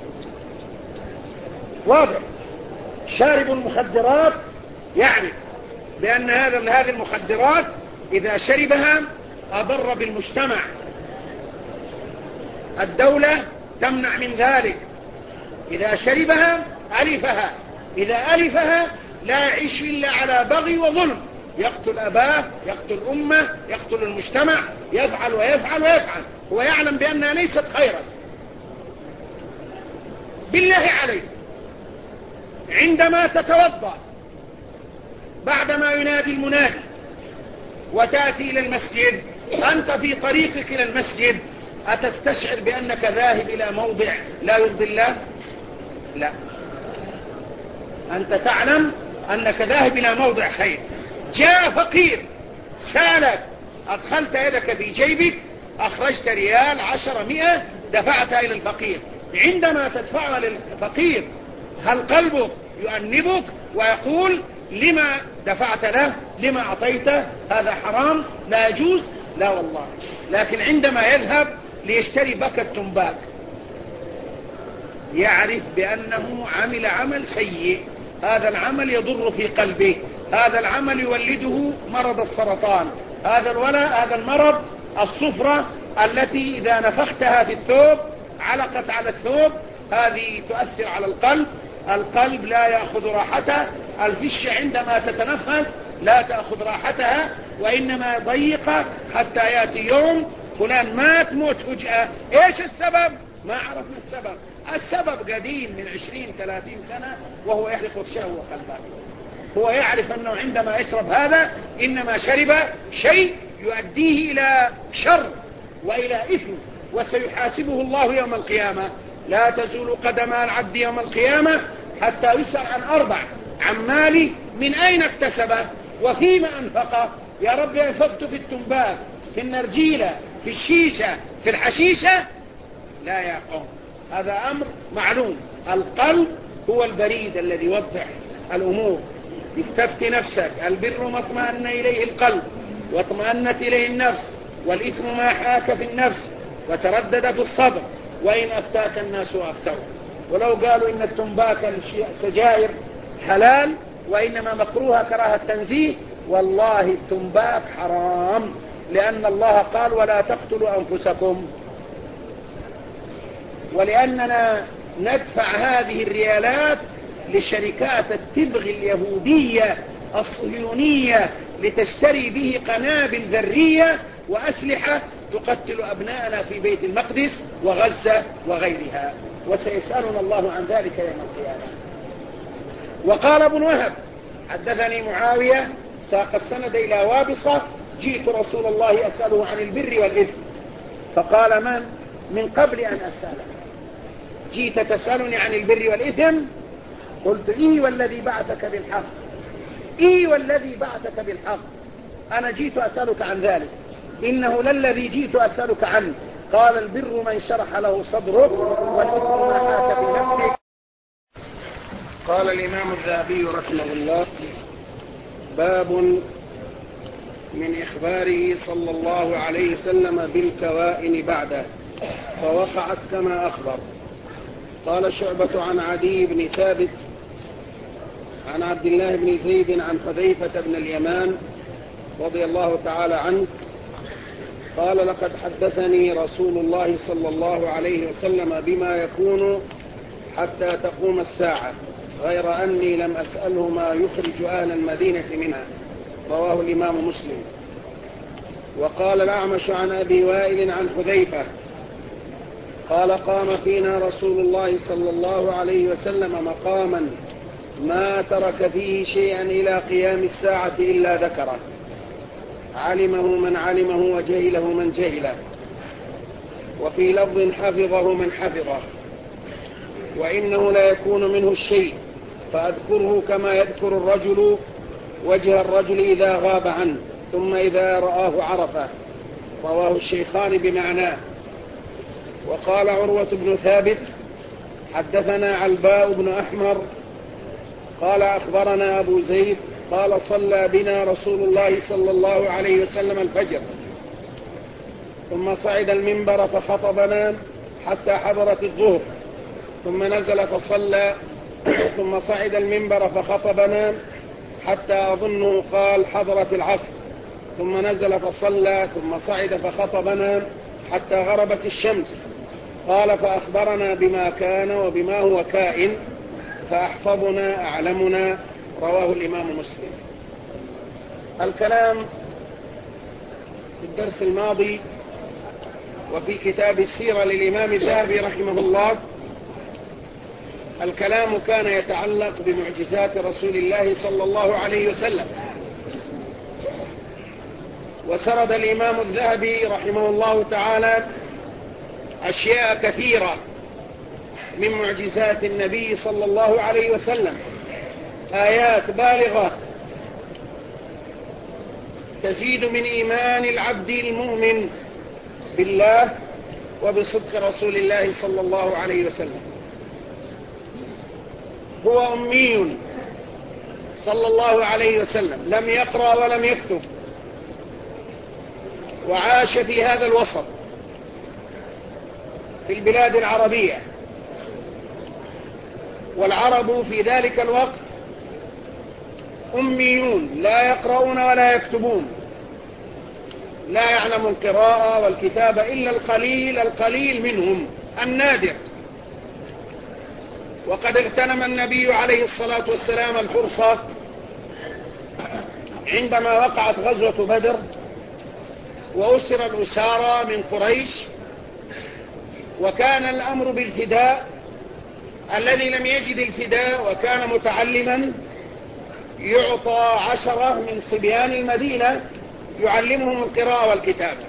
واضح. شارب المخدرات يعرف بأن هذا هذه المخدرات إذا شربها أضر بالمجتمع، الدولة تمنع من ذلك. إذا شربها ألفها، إذا ألفها لا يعيش إلا على بغي وظلم، يقتل أباه، يقتل أمه، يقتل المجتمع، يفعل ويفعل ويفعل. هو يعلم بأنها ليست خيرا. بالله عليك، عندما تتوضأ بعدما ينادي المنادي وتأتي إلى المسجد، أنت في طريقك إلى المسجد أتستشعر بأنك ذاهب إلى موضع لا يرضي الله؟ لا، أنت تعلم أنك ذاهب إلى موضع خير. جاء فقير سألك، أدخلت يدك في جيبك، أخرجت ريال، عشرة، مئة، دفعتها إلى الفقير. عندما تدفعها للفقير هل قلبك يؤنبك ويقول لما دفعت له، لما أعطيته، هذا حرام لا يجوز؟ لا والله. لكن عندما يذهب ليشتري بكة تنباك يعرف بأنه عمل عمل سيء، هذا العمل يضر في قلبه، هذا العمل يولده مرض السرطان، هذا الولا هذا المرض الصفرة التي إذا نفختها في الثوب علقت على الثوب، هذه تؤثر على القلب. القلب لا يأخذ راحته، الفشة عندما تتنفس لا تأخذ راحتها، وإنما ضيقة حتى يأتي يوم فلان مات موت فجأة. إيش السبب؟ ما عرفنا السبب. السبب قديم من عشرين ثلاثين سنة وهو يحرق شهوة قلبه. هو يعرف أنه عندما يشرب هذا إنما شرب شيء يؤديه إلى شر وإلى إثم، وسيحاسبه الله يوم القيامة. لا تزول قدم العبد يوم القيامة حتى يسأل عن أربع: عن مالي، من أين اكتسبه، وفيما أنفقه. يا رب أنفقت في التنباك، في النرجيلة، في الشيشة، في الحشيشة؟ لا يا قوم، هذا أمر معلوم. القلب هو البريد الذي يوضح الأمور. استفتي نفسك. البر ما اطمأن إليه القلب واطمأنت إليه النفس، والإثم ما حاك في النفس وتردد في الصدر، وإن أفتاك الناس أفتوا. ولو قالوا إن التنباك السجائر حلال وإنما مكروه كراهة تنزيه، والله التنباك حرام، لأن الله قال: ولا تقتلوا أنفسكم. ولأننا ندفع هذه الريالات لشركات التبغ اليهودية الصهيونية لتشتري به قنابل ذرية وأسلحة تقتل أبناءنا في بيت المقدس وغزة وغيرها، وسيسألنا الله عن ذلك يوم القيامة. وقال ابن وهب: حدثني معاوية ساق السند إلى وابصة: جئت رسول الله أسأله عن البر والإثم، فقال: من من قبل أن أسأله جئت تسألني عن البر والإثم؟ قلت: إيه والذي بعثك بالحق، إيه والذي بعثك بالحق، أنا جئت أسألك عن ذلك، إنه للذي جئت أسألك عنه. قال: البر من شرح له صدره، والإثم ما حاك في نفسك. قال الإمام الذهبي رحمه الله: باب من إخباره صلى الله عليه وسلم بالكوائن بعده، فوقعت كما أخبر. قال شعبة عن عدي بن ثابت عن عبد الله بن زيد عن حذيفة بن اليمان رضي الله تعالى عنه قال: لقد حدثني رسول الله صلى الله عليه وسلم بما يكون حتى تقوم الساعة، غير أني لم أسأله ما يخرج أهل المدينة منها. رواه الإمام مسلم. وقال الأعمش عن أبي وائل عن حذيفة قال: قام فينا رسول الله صلى الله عليه وسلم مقاما ما ترك فيه شيئا إلى قيام الساعة إلا ذكره، علمه من علمه وجهله من جهله، وفي لفظ حفظه من حفظه. وإنه لا يكون منه الشيء فأذكره كما يذكر الرجل وجه الرجل إذا غاب عنه ثم إذا رآه عرفه. رواه الشيخان بمعناه. وقال عروة بن ثابت حدثنا علباء بن أحمر قال أخبرنا أبو زيد قال صلى بنا رسول الله صلى الله عليه وسلم الفجر ثم صعد المنبر فخطبنا حتى حضرت الظهر ثم نزل فصلى ثم صعد المنبر فخطبنا حتى أظنه قال حضرت العصر ثم نزل فصلى ثم صعد فخطبنا حتى غربت الشمس. قال فأخبرنا بما كان وبما هو كائن فأحفظنا أعلمنا. رواه الإمام مسلم. الكلام في الدرس الماضي وفي كتاب السيرة للإمام الذهبي رحمه الله الكلام كان يتعلق بمعجزات رسول الله صلى الله عليه وسلم، وسرد الإمام الذهبي رحمه الله تعالى أشياء كثيرة من معجزات النبي صلى الله عليه وسلم، آيات بالغة تزيد من إيمان العبد المؤمن بالله وبصدق رسول الله صلى الله عليه وسلم. هو أمي صلى الله عليه وسلم، لم يقرأ ولم يكتب، وعاش في هذا الوسط في البلاد العربية، والعرب في ذلك الوقت أميون لا يقرؤون ولا يكتبون، لا يعلم القراءة والكتابة إلا القليل القليل منهم النادر. وقد اغتنم النبي عليه الصلاة والسلام الفرصة عندما وقعت غزوة بدر وأسر الأسارى من قريش، وكان الأمر بالفداء. الذي لم يجد الفداء وكان متعلما يعطى عشرة من صبيان المدينة يعلمهم القراءة والكتابة.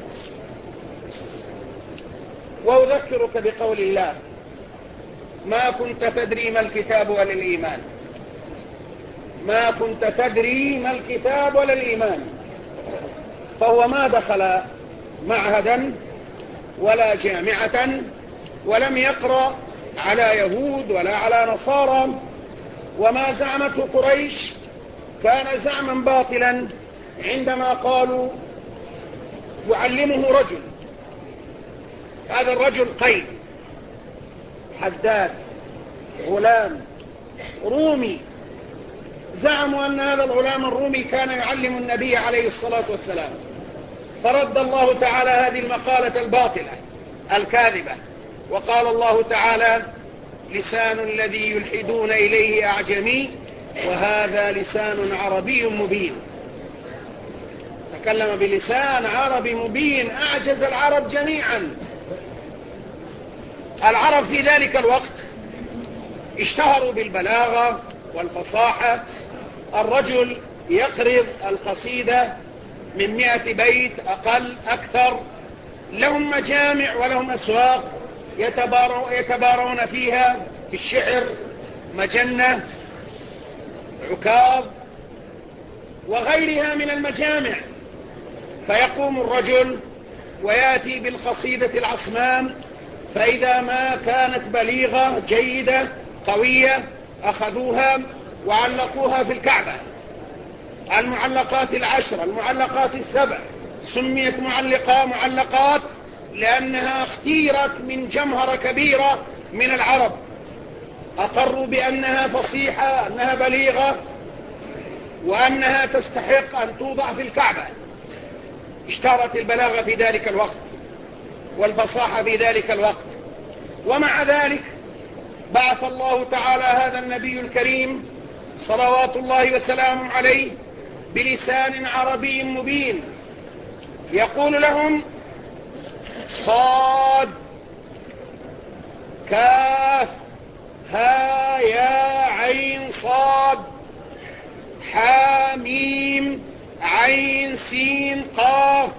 وأذكرك بقول الله: ما كنت تدري ما الكتاب ولا الإيمان. ما كنت تدري ما الكتاب ولا الإيمان. فهو ما دخل معهدا ولا جامعة ولم يقرأ على يهود ولا على نصارى، وما زعمته قريش كان زعما باطلا عندما قالوا يعلمه رجل. هذا الرجل قيد حداد غلام رومي، زعموا أن هذا الغلام الرومي كان يعلم النبي عليه الصلاة والسلام، فرد الله تعالى هذه المقالة الباطلة الكاذبة، وقال الله تعالى: لسان الذي يلحدون إليه أعجمي وهذا لسان عربي مبين. تكلم بلسان عربي مبين أعجز العرب جميعا. العرب في ذلك الوقت اشتهروا بالبلاغة والفصاحة. الرجل يقرض القصيدة من مئة بيت أقل أكثر، لهم مجامع ولهم أسواق يتبارون فيها في الشعر، مجنة، عكاظ وغيرها من المجامع. فيقوم الرجل ويأتي بالقصيدة العصمام، فإذا ما كانت بليغة جيدة قوية أخذوها وعلقوها في الكعبة. المعلقات العشر، المعلقات السبع، سميت معلقة معلقات لأنها اختيرت من جمهرة كبيرة من العرب، أقروا بأنها فصيحة، أنها بليغة، وأنها تستحق أن توضع في الكعبة. اشتهرت البلاغة في ذلك الوقت والفصاحة في ذلك الوقت. ومع ذلك بعث الله تعالى هذا النبي الكريم صلوات الله وسلامه عليه بلسان عربي مبين، يقول لهم: صاد كاف ها يا عين صاد حاميم عين سين قاف.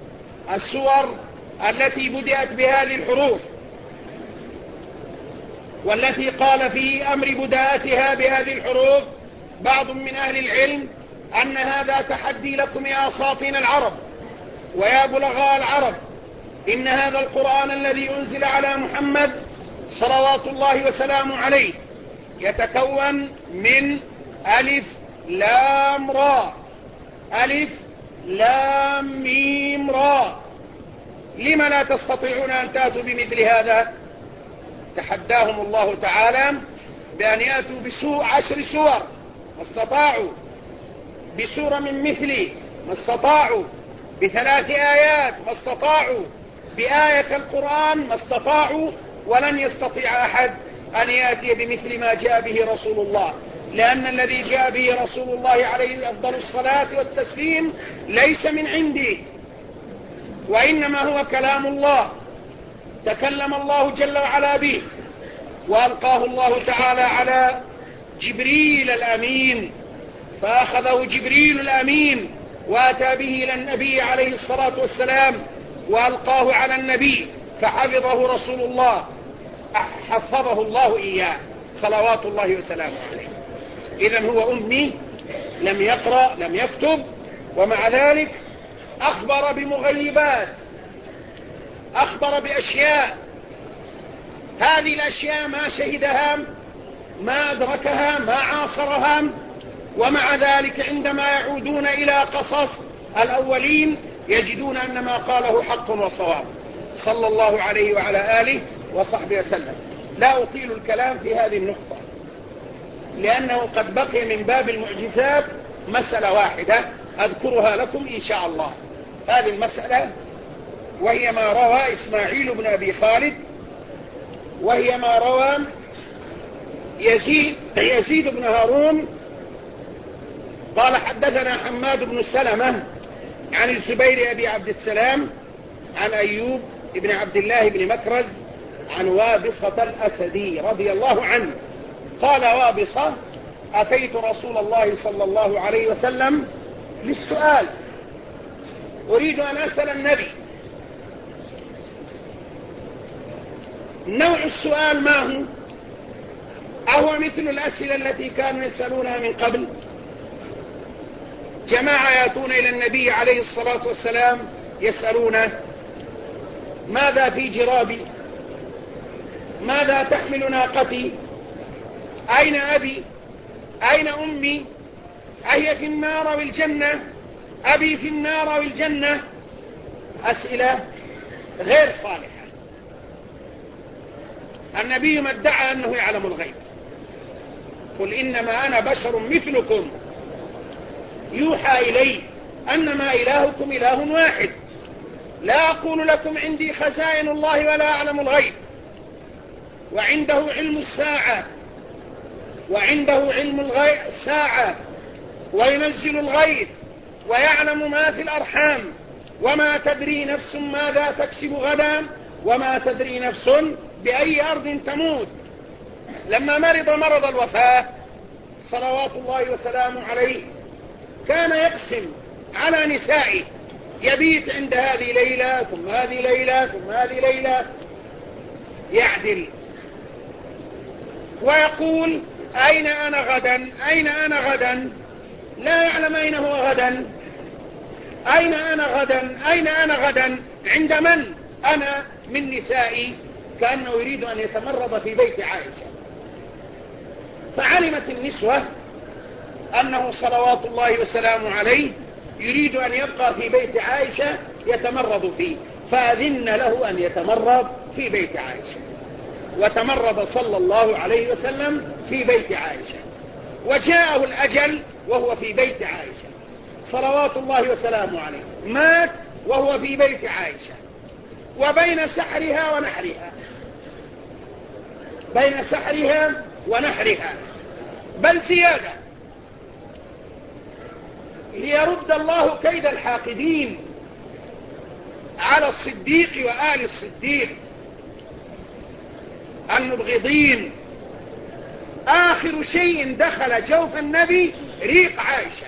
السور التي بدأت بهذه الحروف والتي قال في أمر بداءتها بهذه الحروف بعض من أهل العلم أن هذا تحدي لكم يا أساطين العرب ويا بلغاء العرب، إن هذا القرآن الذي أنزل على محمد صلوات الله وسلامه عليه يتكون من ألف لام را، ألف لام ميم را، لم لا تستطيعون أن تأتوا بمثل هذا؟ تحداهم الله تعالى بأن يأتوا بسوء عشر سور ما استطاعوا، بسورة من مثله ما استطاعوا، بثلاث آيات ما استطاعوا، بآية القرآن ما استطاعوا، ولن يستطيع أحد أن يأتي بمثل ما جاء به رسول الله، لأن الذي جاء به رسول الله عليه أفضل الصلاة والتسليم ليس من عندي، وإنما هو كلام الله تكلم الله جل وعلا به، وألقاه الله تعالى على جبريل الأمين، فأخذه جبريل الأمين وأتى به إلى النبي عليه الصلاة والسلام وألقاه على النبي فحفظه رسول الله، حفظه الله إياه صلوات الله وسلامه عليه. إذن هو أمي لم يقرأ لم يكتب، ومع ذلك أخبر بمغيبات، أخبر بأشياء، هذه الأشياء ما شهدها ما أدركها ما عاصرها، ومع ذلك عندما يعودون إلى قصص الأولين يجدون أن ما قاله حق وصواب، صلى الله عليه وعلى آله وصحبه وسلم. لا أطيل الكلام في هذه النقطة لأنه قد بقي من باب المعجزات مسألة واحدة أذكرها لكم إن شاء الله. هذه المسألة وهي ما روى إسماعيل بن أبي خالد، وهي ما روى يزيد, يزيد بن هارون قال حدثنا حماد بن سلمة عن الزبير أبي عبد السلام عن أيوب بن عبد الله بن مكرز عن وابصة الأسدي رضي الله عنه قال وابصة أتيت رسول الله صلى الله عليه وسلم للسؤال، أريد أن أسأل النبي. نوع السؤال ما هو؟ أهو مثل الأسئلة التي كانوا يسألونها من قبل؟ جماعة يأتون إلى النبي عليه الصلاة والسلام يسألونه ماذا في جرابي، ماذا تحمل ناقتي، أين أبي، أين أمي، أهي في النار أو الجنة، أبي في النار أو الجنة. أسئلة غير صالحة. النبي ما ادعى أنه يعلم الغيب، قل إنما أنا بشر مثلكم يوحى إلي أنما إلهكم إله واحد، لا أقول لكم عندي خزائن الله ولا أعلم الغيب، وعنده علم الساعة، وعنده علم الغيب الساعة وينزل الغيب ويعلم ما في الأرحام، وما تدري نفس ماذا تكسب غدا، وما تدري نفس بأي أرض تموت. لما مرض مرض الوفاة صلوات الله وسلامه عليه كان يقسم على نسائه، يبيت عند هذه ليلة ثم هذه ليلة ثم هذه ليلة، يعدل ويقول أين أنا غدا، أين أنا غدا، لا يعلم أين هو غدا، أين أنا غدا، أين أنا غدا، عند من أنا من نسائي، كأنه يريد أن يتمرض في بيت عائشة. فعلمت النسوة أنه صلوات الله وسلامه عليه يريد أن يبقى في بيت عائشة يتمرض فيه، فأذن له أن يتمرض في بيت عائشة، وتمرض صلى الله عليه وسلم في بيت عائشة، وجاءه الأجل وهو في بيت عائشة صلوات الله وسلامه عليه، مات وهو في بيت عائشة، وبين سحرها ونحرها، بين سحرها ونحرها، بل زيادة ليرد الله كيد الحاقدين على الصديق وآل الصديق المبغضين. آخر شيء دخل جوف النبي ريق عائشة،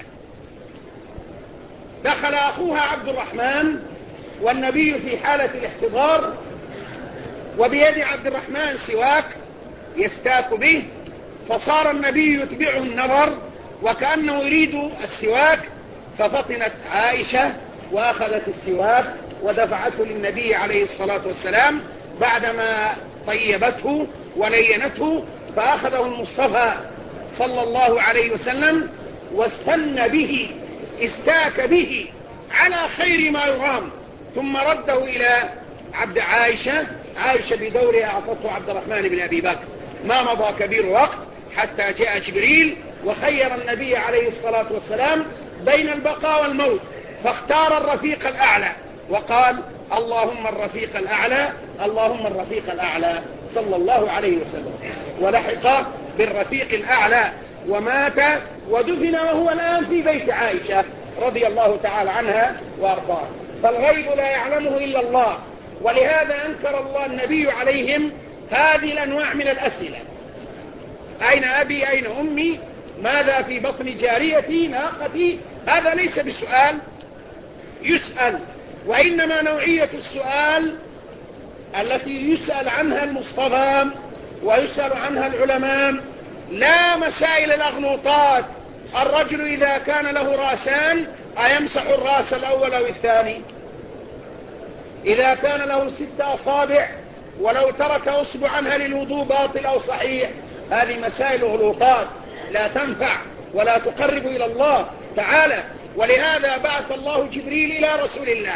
دخل أخوها عبد الرحمن والنبي في حالة الاحتضار، وبيد عبد الرحمن سواك، يستاك به، فصار النبي يتبعه النظر وكأنه يريد السواك، ففطنت عائشة وأخذت السواك ودفعته للنبي عليه الصلاة والسلام بعدما طيبته ولينته، فأخذه المصطفى صلى الله عليه وسلم واستنى به، استاك به على خير ما يرام، ثم رده إلى عبد عائشة. عائشة بدورها أعطته عبد الرحمن بن أبي بكر. ما مضى كبير وقت حتى جاء جبريل وخير النبي عليه الصلاة والسلام بين البقاء والموت، فاختار الرفيق الأعلى وقال اللهم الرفيق الأعلى، اللهم الرفيق الأعلى صلى الله عليه وسلم، ولحق بالرفيق الأعلى ومات ودفن وهو الآن في بيت عائشة رضي الله تعالى عنها وأرضاها. فالغيب لا يعلمه إلا الله، ولهذا أنكر الله النبي عليهم هذه الأنواع من الأسئلة: أين أبي، أين أمي، ماذا في بطن جاريتي، ناقتي. هذا ليس بسؤال يسأل، وإنما نوعية السؤال التي يسأل عنها المصطفى ويسأل عنها العلماء، لا مسائل الأغلوطات. الرجل إذا كان له رأسان أيمسح الرأس الأول أو الثاني؟ إذا كان له ست أصابع ولو ترك أصبعا هل الوضوء باطل أو صحيح؟ هذه مسائل أغلوطات لا تنفع ولا تقرب إلى الله تعالى. ولهذا بعث الله جبريل إلى رسول الله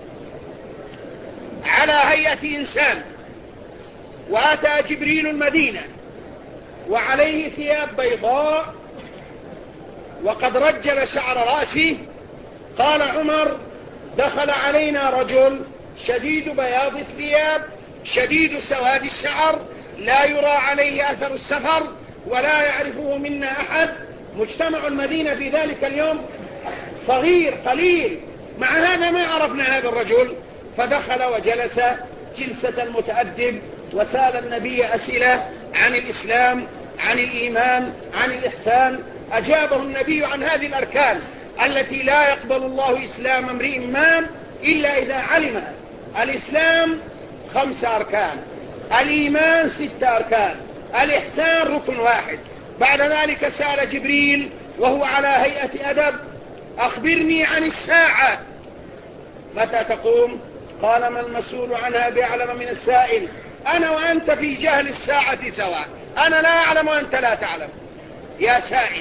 على هيئة إنسان، وأتى جبريل المدينة وعليه ثياب بيضاء وقد رجل شعر رأسه. قال عمر: دخل علينا رجل شديد بياض الثياب شديد سواد الشعر، لا يرى عليه أثر السفر ولا يعرفه منا أحد. مجتمع المدينة في ذلك اليوم صغير قليل، مع هذا ما عرفنا هذا الرجل. فدخل وجلس جلسة المتأدب وسأل النبي أسئلة عن الإسلام، عن الإيمان، عن الإحسان. أجابه النبي عن هذه الأركان التي لا يقبل الله إسلام امرئ ما إلا إذا علمها. الإسلام خمس أركان، الإيمان ست أركان، الإحسان ركن واحد. بعد ذلك سأل جبريل وهو على هيئة أدب: أخبرني عن الساعة، متى تقوم؟ قال: ما المسؤول عنها بأعلم من السائل. أنا وأنت في جهل الساعة سواء، أنا لا أعلم وأنت لا تعلم يا سائل.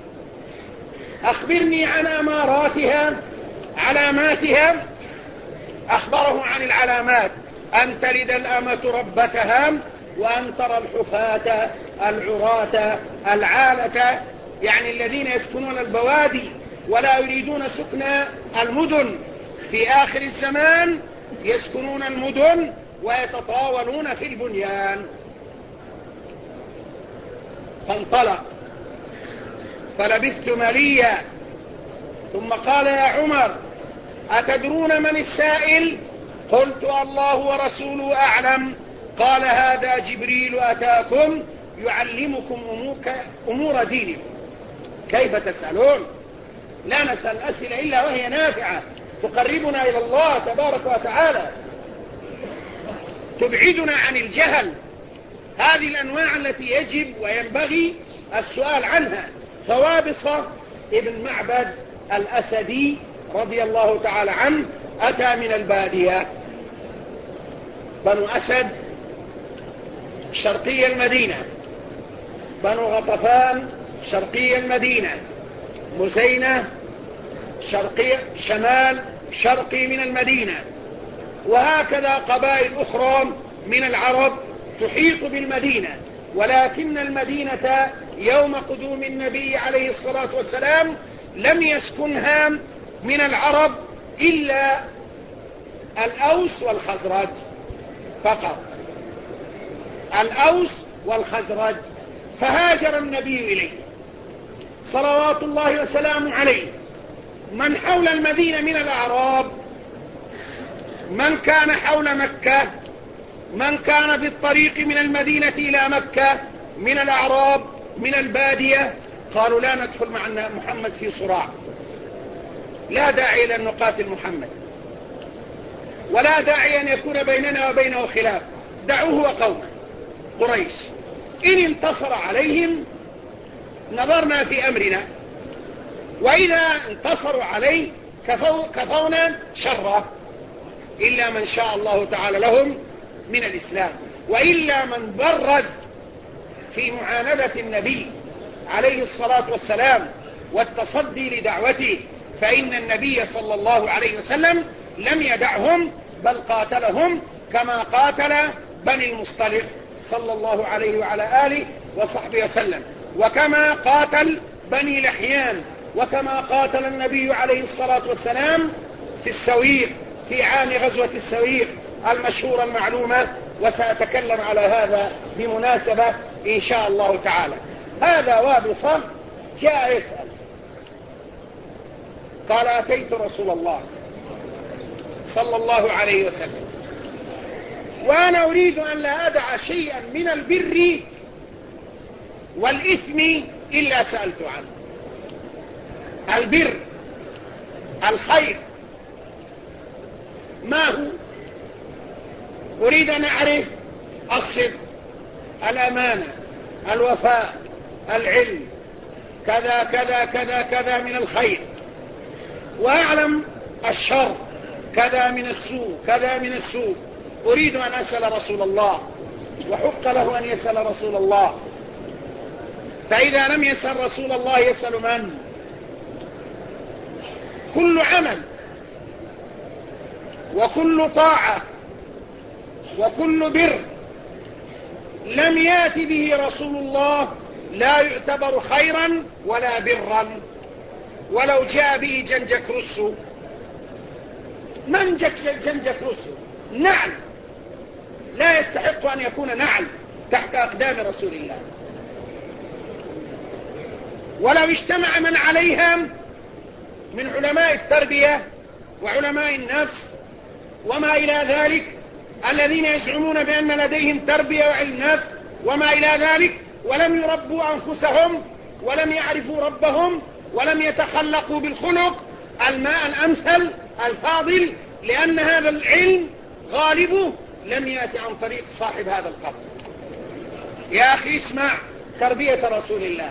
أخبرني عن أماراتها، علاماتها. أخبره عن العلامات: أن تلد الأمة ربتها، وأن ترى الحفاة العراة العالة، يعني الذين يسكنون البوادي ولا يريدون سكن المدن. في آخر الزمان يسكنون المدن ويتطاولون في البنيان. فانطلق فلبثت مليا، ثم قال: يا عمر، أتدرون من السائل؟ قلت: الله ورسوله أعلم. قال: هذا جبريل أتاكم يعلمكم أمور دينكم. كيف تسألون؟ لا نسأل أسئلة إلا وهي نافعة تقربنا إلى الله تبارك وتعالى، تبعدنا عن الجهل. هذه الأنواع التي يجب وينبغي السؤال عنها. فوابصة ابن معبد الأسدي رضي الله تعالى عنه أتى من البادية، بنو أسد شرقي المدينة، بنو غطفان شرقي المدينة، مزينة شرقي شمال شرقي من المدينة، وهكذا قبائل أخرى من العرب تحيط بالمدينة. ولكن المدينة يوم قدوم النبي عليه الصلاة والسلام لم يسكنها من العرب إلا الأوس والخزرج فقط، الأوس والخزرج. فهاجر النبي إليه صلوات الله وسلامه عليه. من حول المدينة من الأعراب، من كان حول مكة، من كان في الطريق من المدينة إلى مكة من الأعراب من البادية، قالوا: لا ندخل مع محمد في صراع، لا داعي لأن نقاتل محمد، ولا داعي أن يكون بيننا وبينه خلاف، دعوه وقومه. قريش إن انتصر عليهم نظرنا في أمرنا، وإذا انتصروا عليه كفو كفونا شره، إلا من شاء الله تعالى لهم من الإسلام. وإلا من برز في معاندة النبي عليه الصلاة والسلام والتصدي لدعوته، فإن النبي صلى الله عليه وسلم لم يدعهم، بل قاتلهم كما قاتل بني المصطلق صلى الله عليه وعلى آله وصحبه وسلم، وكما قاتل بني لحيان، وكما قاتل النبي عليه الصلاة والسلام في السويق في عام غزوة السويق المشهورة المعلومة، وسأتكلم على هذا بمناسبة إن شاء الله تعالى. هذا وابصة جاء يسأل، قال أتيت رسول الله صلى الله عليه وسلم وأنا أريد أن لا أدع شيئا من البر والإثم إلا سألت عنه. البر الخير ما هو؟ أريد أن أعرف الصدق، الأمانة، الوفاء، العلم، كذا كذا كذا كذا من الخير، وأعلم الشر كذا من السوء كذا من السوء. أريد أن أسأل رسول الله، وحق له أن يسأل رسول الله. فإذا لم يسأل رسول الله يسأل من؟ كل عمل وكل طاعة وكل بر لم يأت به رسول الله لا يعتبر خيرا ولا برا، ولو جاء به جنجك رسو. من جنجك رسو؟ نعل لا يستحق أن يكون نعل تحت أقدام رسول الله. ولو اجتمع من عليها من علماء التربية وعلماء النفس وما إلى ذلك، الذين يزعمون بأن لديهم تربية وعلم نفس وما إلى ذلك، ولم يربوا أنفسهم ولم يعرفوا ربهم ولم يتخلقوا بالخلق الماء الأمثل الفاضل، لأن هذا العلم غالبه لم يأتي عن طريق صاحب هذا القبر. يا أخي اسمع تربية رسول الله،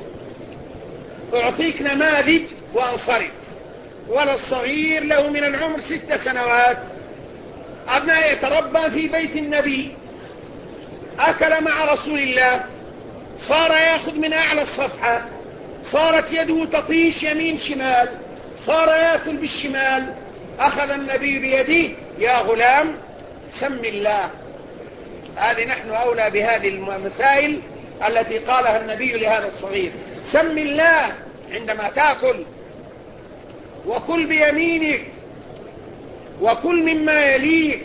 أعطيك نماذج وأنصرف. ولا الصغير له من العمر ست سنوات أبناء يتربى في بيت النبي، أكل مع رسول الله، صار يأخذ من أعلى الصفحة، صارت يده تطيش يمين شمال، صار يأكل بالشمال، أخذ النبي بيده، يا غلام سم الله. هذه نحن أولى بهذه المسائل التي قالها النبي لهذا الصغير، سم الله عندما تأكل، وكل بيمينك، وكل مما يليك.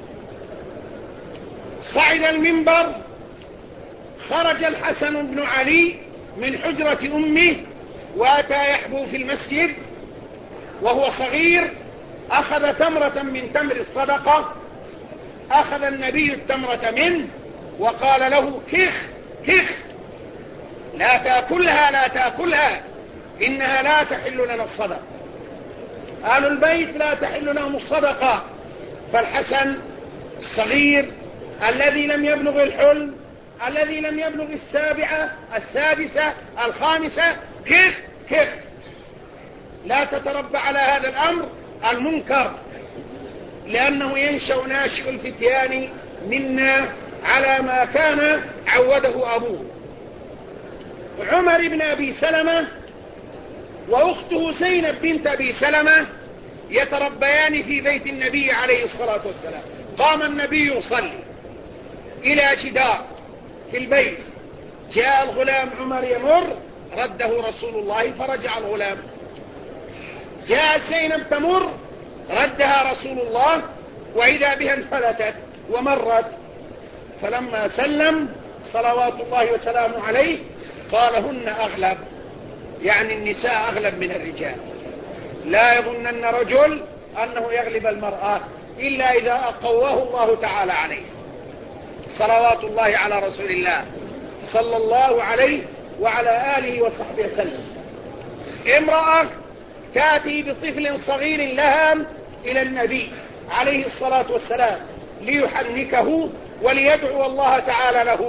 صعد المنبر، خرج الحسن بن علي من حجرة أمه وأتى يحبو في المسجد وهو صغير، أخذ تمرة من تمر الصدقة، أخذ النبي التمرة منه وقال له كخ كخ، لا تأكلها لا تأكلها، إنها لا تحل لنا الصدقة، أهل البيت لا تحل لهم الصدقة. فالحسن الصغير الذي لم يبلغ الحلم، الذي لم يبلغ السابعة السادسة الخامسة، كخ كخ، لا تتربى على هذا الأمر المنكر، لأنه ينشأ ناشئ الفتيان منا على ما كان عوده أبوه. عمر بن أبي سلمة وأخته زينب بنت أبي سلمة يتربيان في بيت النبي عليه الصلاة والسلام. قام النبي يصلي إلى جدار في البيت، جاء الغلام عمر يمر، رده رسول الله فرجع الغلام. جاء زينب تمر، ردها رسول الله، وإذا بها انفلتت ومرت. فلما سلم صلوات الله وسلامه عليه قال هن أغلب، يعني النساء أغلب من الرجال. لا يظنن رجل أنه يغلب المرأة إلا إذا أقواه الله تعالى عليه. صلوات الله على رسول الله صلى الله عليه وعلى آله وصحبه وسلم. امرأة تأتي بطفل صغير لها إلى النبي عليه الصلاة والسلام ليحنكه وليدعو الله تعالى له،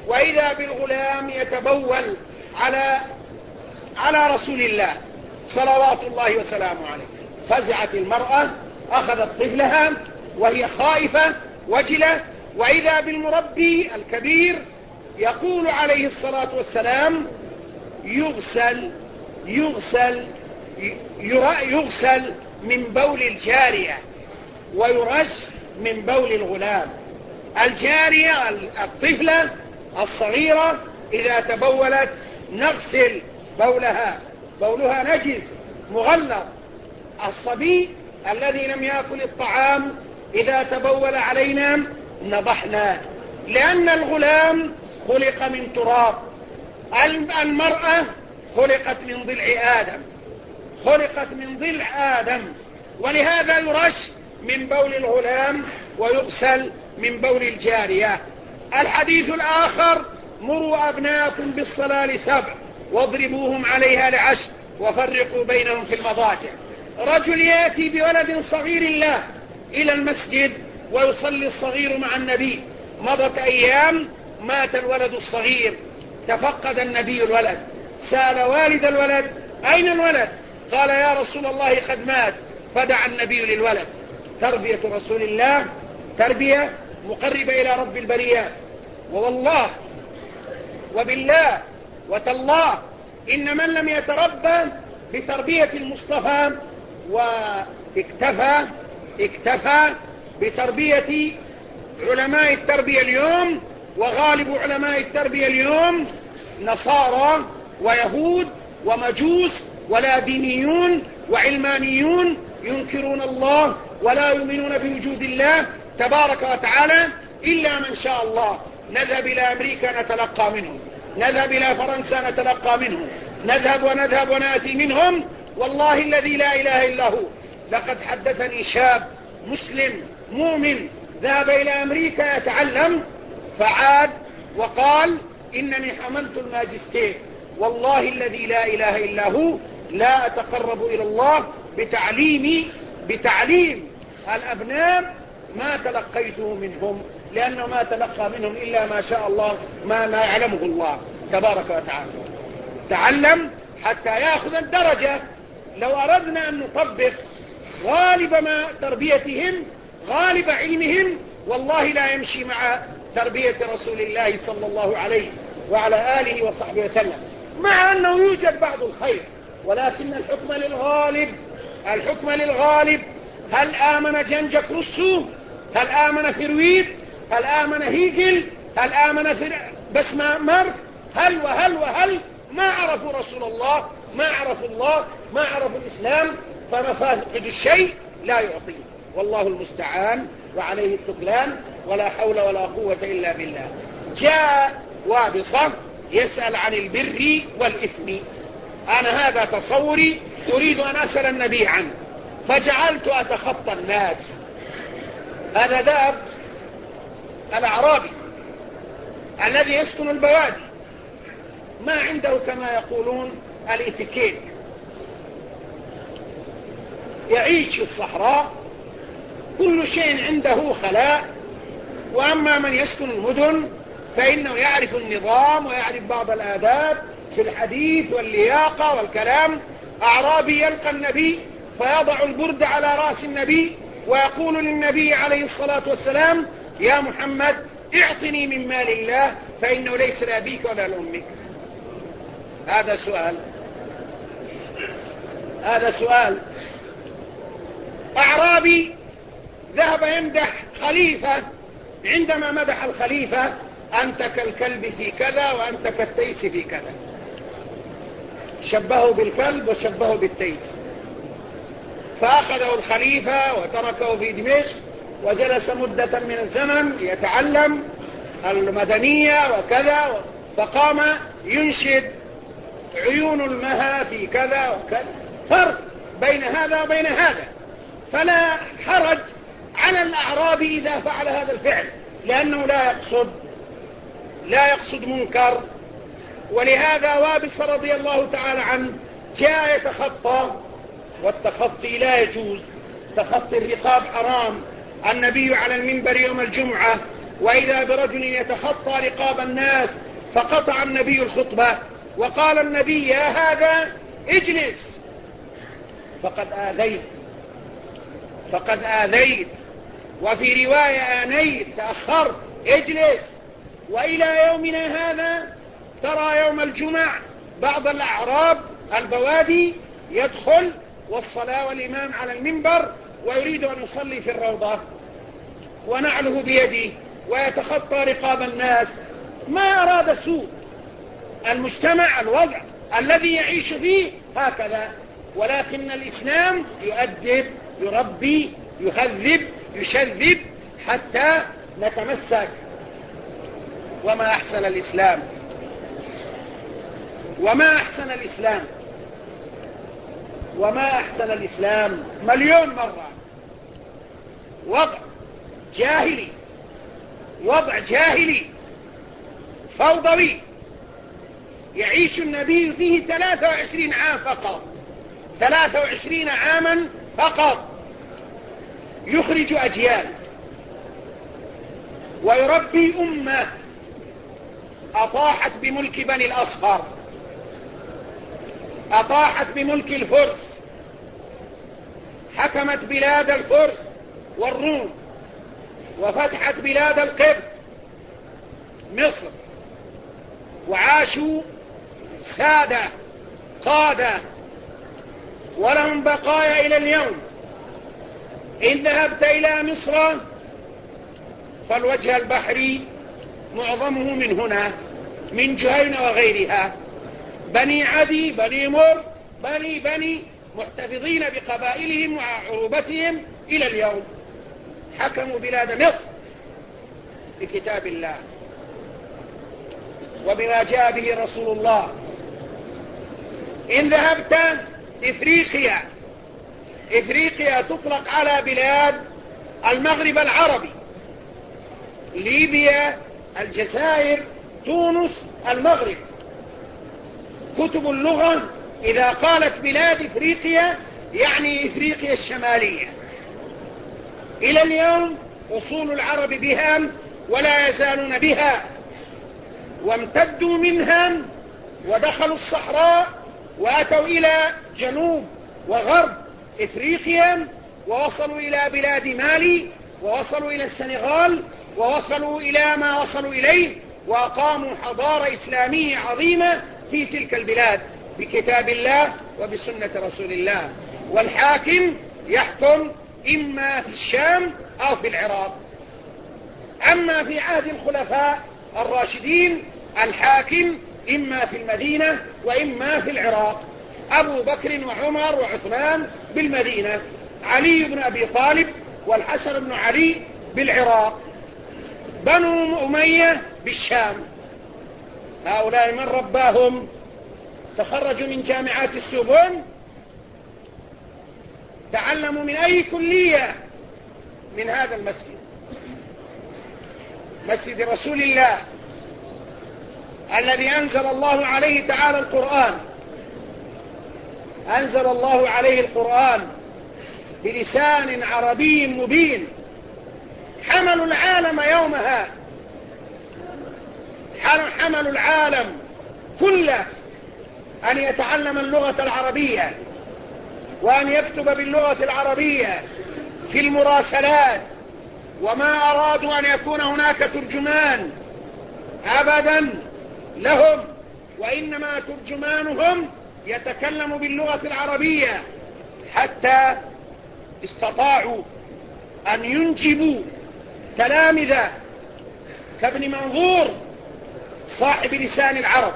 وإذا بالغلام يتبول على على رسول الله صلوات الله وسلامه عليه. فزعت المرأة، أخذت طفلها وهي خائفة وجلة، وإذا بالمربي الكبير يقول عليه الصلاة والسلام: يغسل يغسل يغسل من بول الجارية ويرش من بول الغلام. الجارية الطفلة الصغيرة إذا تبولت نغسل بولها، بولها نجس مغلظ. الصبي الذي لم يأكل الطعام إذا تبول علينا نضحنا، لأن الغلام خلق من تراب، المرأة خلقت من ضلع آدم خلقت من ضلع آدم ولهذا يرش من بول الغلام ويغسل من بول الجارية. الحديث الآخر: مروا أبناءكم بالصلاة لسبع واضربوهم عليها لعشر وفرقوا بينهم في المضاجع. رجل يأتي بولد صغير له إلى المسجد ويصلي الصغير مع النبي. مضت أيام، مات الولد الصغير، تفقد النبي الولد، سأل والد الولد: أين الولد؟ قال: يا رسول الله قد مات. فدعا النبي للولد. تربية رسول الله تربية مقربة إلى رب البريات. ووالله وبالله وتالله إن من لم يتربى بتربية المصطفى واكتفى اكتفى بتربية علماء التربية اليوم، وغالب علماء التربية اليوم نصارى ويهود ومجوس ولا دينيون وعلمانيون ينكرون الله ولا يؤمنون بوجود الله تبارك وتعالى إلا من شاء الله. نذهب إلى أمريكا نتلقى منهم، نذهب إلى فرنسا نتلقى منهم، نذهب ونذهب ونأتي منهم. والله الذي لا إله إلا هو، لقد حدثني شاب مسلم مؤمن ذهب إلى أمريكا يتعلم فعاد وقال: إنني حملت الماجستير، والله الذي لا إله إلا هو لا أتقرب إلى الله بتعليمي بتعليم الأبناء ما تلقيته منهم، لأنه ما تلقى منهم إلا ما شاء الله، ما, ما يعلمه الله تبارك وتعالى. تعلم حتى يأخذ الدرجة. لو أردنا أن نطبق غالب ما تربيتهم غالب علمهم والله لا يمشي مع تربية رسول الله صلى الله عليه وعلى آله وصحبه وسلم، مع أنه يوجد بعض الخير، ولكن الحكم للغالب الحكم للغالب. هل آمن جنجك روسو؟ هل آمن فرويد؟ هل آمن هيجل؟ هل آمن فر... بسما مارك؟ هل وهل وهل ما عرفوا رسول الله، ما عرفوا الله، ما عرفوا الإسلام، فمفاقد الشيء لا يعطيه. والله المستعان وعليه التكلان، ولا حول ولا قوة إلا بالله. جاء وابصة يسأل عن البر والإثم. أنا هذا تصوري، أريد أن أسأل النبي عنه، فجعلت أتخطى الناس. هذا دار الأعرابي الذي يسكن البوادي، ما عنده كما يقولون الاتيكيت، يعيش في الصحراء، كل شيء عنده خلاء. وأما من يسكن المدن فإنه يعرف النظام ويعرف بعض الآداب في الحديث واللياقة والكلام. أعرابي يلقى النبي فيضع البرد على رأس النبي ويقول للنبي عليه الصلاة والسلام: يا محمد اعطني من مال الله فإنه ليس لأبيك ولا لأمك. هذا سؤال هذا سؤال أعرابي ذهب يمدح خليفة، عندما مدح الخليفة: أنت كالكلب في كذا وأنت كالتيس في كذا. شبهه بالكلب وشبهه بالتيس. فأخذه الخليفة وتركه في دمشق وجلس مدة من الزمن يتعلم المدنية وكذا، فقام ينشد: عيون المها في كذا وكذا. فرق بين هذا وبين هذا. فلا حرج على الأعرابي إذا فعل هذا الفعل، لأنه لا يقصد لا يقصد منكر. ولهذا وابص رضي الله تعالى عنه جاء يتخطى، والتخطي لا يجوز، تخطي الرقاب حرام. النبي على المنبر يوم الجمعة وإذا برجل يتخطى رقاب الناس فقطع النبي الخطبة وقال النبي: يا هذا اجلس، فقد آذيت فقد آذيت وفي رواية آنيت، تأخرت، اجلس. وإلى يومنا هذا ترى يوم الجمع بعض الأعراب البوادي يدخل والصلاة والإمام على المنبر ويريد أن يصلي في الروضة ونعله بيده ويتخطى رقاب الناس. ما أراد سوء، المجتمع الوضع الذي يعيش فيه هكذا، ولكن الإسلام يؤدب، يربي، يهذب، يشذب حتى نتمسك. وما أحسن الإسلام وما أحسن الإسلام وما أحسن الإسلام مليون مرة. وضع جاهلي، وضع جاهلي فوضوي يعيش النبي فيه ثلاثة وعشرين عام فقط، ثلاثة وعشرين عاما فقط، يخرج أجيال ويربي أمة أطاحت بملك بني الأصفر، أطاحت بملك الفرس، حكمت بلاد الفرس والروم وفتحت بلاد القبط مصر، وعاشوا سادة قادة ولهم بقايا إلى اليوم. إن ذهبت إلى مصر فالوجه البحري معظمه من هنا، من جهينة وغيرها، بني عدي، بني مر، بني بني محتفظين بقبائلهم وعروبتهم إلى اليوم، حكموا بلاد مصر بكتاب الله وبما جاء به رسول الله. إن ذهبت إفريقيا، إفريقيا تطلق على بلاد المغرب العربي، ليبيا، الجزائر، تونس، المغرب. كتب اللغة إذا قالت بلاد إفريقيا يعني إفريقيا الشمالية. إلى اليوم أصول العرب بها ولا يزالون بها، وامتدوا منها ودخلوا الصحراء وأتوا إلى جنوب وغرب إفريقيا، ووصلوا إلى بلاد مالي، ووصلوا إلى السنغال، ووصلوا إلى ما وصلوا إليه، وأقاموا حضارة إسلامية عظيمة في تلك البلاد بكتاب الله وبسنة رسول الله. والحاكم يحكم إما في الشام أو في العراق. أما في عهد الخلفاء الراشدين الحاكم إما في المدينة وإما في العراق، أبو بكر وعمر وعثمان بالمدينة، علي بن أبي طالب والحسن بن علي بالعراق، بنو أمية بالشام. هؤلاء من رباهم؟ تخرجوا من جامعات السوربون، تعلموا من أي كلية؟ من هذا المسجد، مسجد رسول الله الذي أنزل الله عليه تعالى القرآن، أنزل الله عليه القرآن بلسان عربي مبين. حملوا العالم يومها، حملوا العالم كله أن يتعلم اللغة العربية وأن يكتب باللغة العربية في المراسلات، وما أرادوا أن يكون هناك ترجمان أبدا لهم، وإنما ترجمانهم يتكلم باللغة العربية، حتى استطاعوا أن ينجبوا تلامذة كابن منظور صاحب لسان العرب،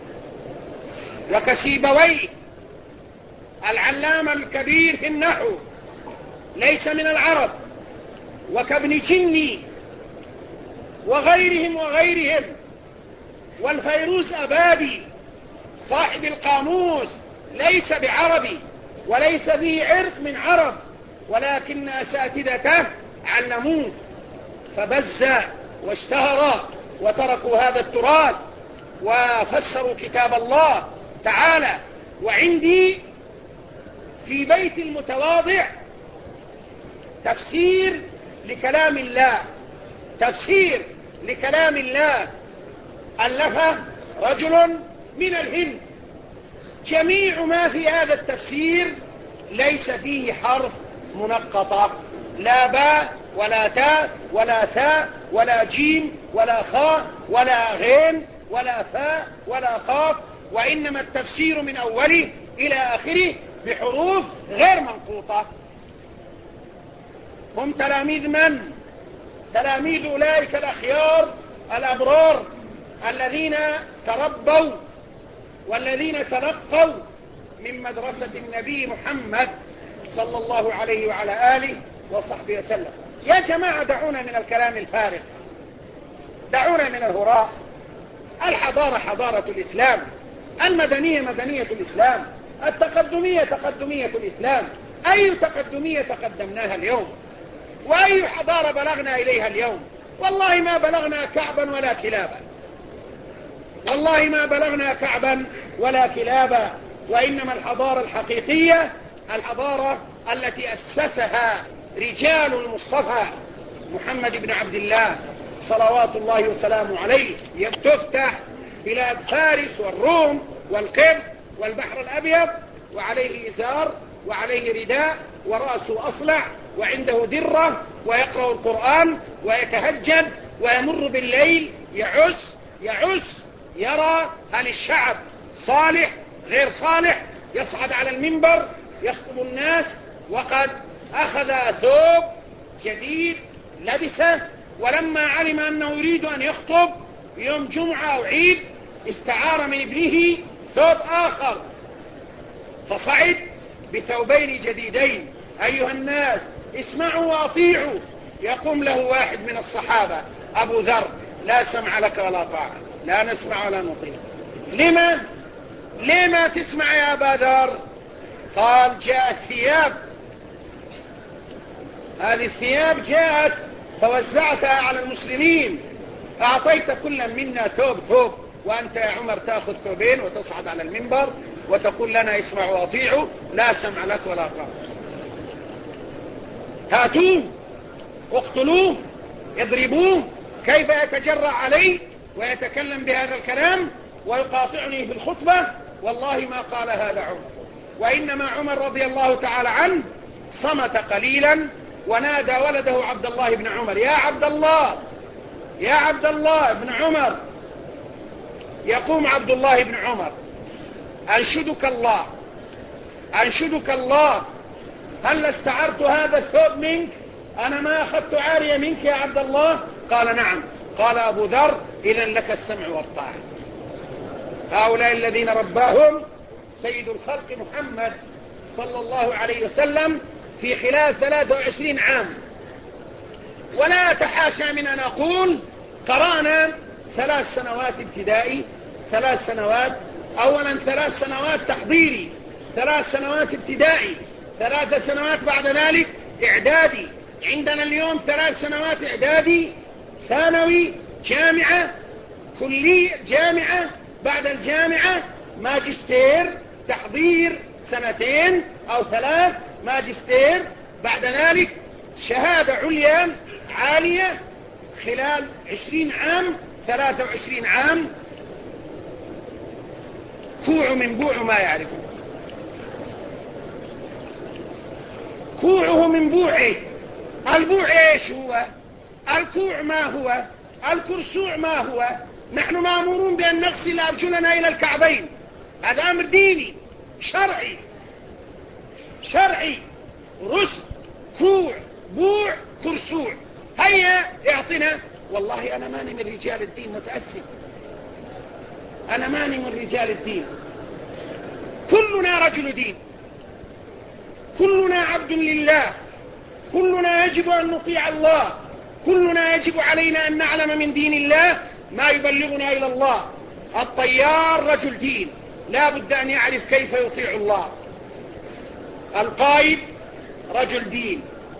وكسيبويه العلامة الكبير في النحو ليس من العرب، وكابن جني وغيرهم وغيرهم، والفيروز أبادي صاحب القاموس ليس بعربي وليس به عرق من عرب، ولكن أساتذته علموه فبز واشتهر، وتركوا هذا التراث وفسروا كتاب الله تعالى. وعندي في بيت المتواضع تفسير لكلام الله تفسير لكلام الله ألفه رجل من الهند. جميع ما في هذا التفسير ليس فيه حرف منقطة، لا باء ولا تاء ولا ثاء ولا جيم ولا خاء ولا غين ولا فاء ولا قاف، وإنما التفسير من أوله إلى آخره بحروف غير منقوطة. هم تلاميذ من؟ تلاميذ أولئك الأخيار الأبرار الذين تربوا والذين تلقوا من مدرسة النبي محمد صلى الله عليه وعلى آله وصحبه وسلم. يا جماعة دعونا من الكلام الفارغ، دعونا من الهراء. الحضارة حضارة الإسلام، المدنية مدنية الإسلام، التقدمية تقدمية الإسلام. أي تقدمية تقدمناها اليوم؟ وأي حضارة بلغنا إليها اليوم؟ والله ما بلغنا كعبا ولا كلابا، والله ما بلغنا كعبا ولا كلابا. وإنما الحضارة الحقيقية الحضارة التي أسسها رجال المصطفى محمد بن عبد الله صلوات الله وسلامه عليه. تفتح بلاد فارس والروم والقبط والبحر الأبيض، وعليه إزار وعليه رداء ورأسه أصلع وعنده درة ويقرأ القرآن ويتهجد ويمر بالليل يعس يعس يرى هل الشعب صالح غير صالح، يصعد على المنبر يخطب الناس وقد أخذ ثوب جديد لبسه، ولما علم أنه يريد أن يخطب يوم جمعة أو عيد استعار من ابنه ثوب آخر فصعد بثوبين جديدين. أيها الناس اسمعوا وأطيعوا. يقوم له واحد من الصحابة أبو ذر: لا سمع لك ولا طاعة، لا نسمع ولا نطيع. لما؟ لما تسمع يا أبا ذر؟ قال: جاءت ثياب، هذه الثياب جاءت فوزعتها على المسلمين، أعطيت كل منا ثوب ثوب، وأنت يا عمر تأخذ ثوبين وتصعد على المنبر وتقول لنا اسمعوا واطيعوا، لا سمع لك ولا طاعة. هاتوه اقتلوه اضربوه، كيف يتجرأ علي ويتكلم بهذا الكلام ويقاطعني في الخطبة؟ والله ما قال هذا عمر، وإنما عمر رضي الله تعالى عنه صمت قليلا ونادى ولده عبد الله بن عمر: يا عبد الله، يا عبد الله بن عمر. يقوم عبد الله بن عمر: أنشدك الله، أنشدك الله، هل استعرت هذا الثوب منك؟ أنا ما أخذت عارية منك يا عبد الله؟ قال: نعم. قال أبو ذر: إذن لك السمع والطاعة. هؤلاء الذين رباهم سيد الخلق محمد صلى الله عليه وسلم في خلال ثلاثة وعشرين عام. ولا أتحاشى من أن أقول قرأنا ثلاث سنوات ابتدائي، ثلاث سنوات أولا ثلاث سنوات تحضيري، ثلاث سنوات ابتدائي، ثلاث سنوات بعد ذلك إعدادي. عندنا اليوم ثلاث سنوات إعدادي، ثانوي، جامعة، كلية، جامعة، بعد الجامعة ماجستير، تحضير سنتين أو ثلاث، ماجستير، بعد ذلك شهادة عليا عالية خلال عشرين عام، ثلاثة وعشرين عام. كوع من بوع ما يعرفه، كوعه من بوعه. البوع ايش هو؟ الكوع ما هو؟ الكرسوع ما هو؟ نحن مأمورون بأن نغسل أرجلنا إلى الكعبين، هذا أمر ديني شرعي شرعي. رسل، كوع، بوع، كرسوع، هيا اعطنا. والله أنا ماني من رجال الدين، متأسف، أنا ماني من رجال الدين. كلنا رجل دين، كلنا عبد لله، كلنا يجب أن نطيع الله، كلنا يجب علينا أن نعلم من دين الله ما يبلغنا إلى الله. الطيار رجل دين، لا بد أن يعرف كيف يطيع الله. القائد رجل دين،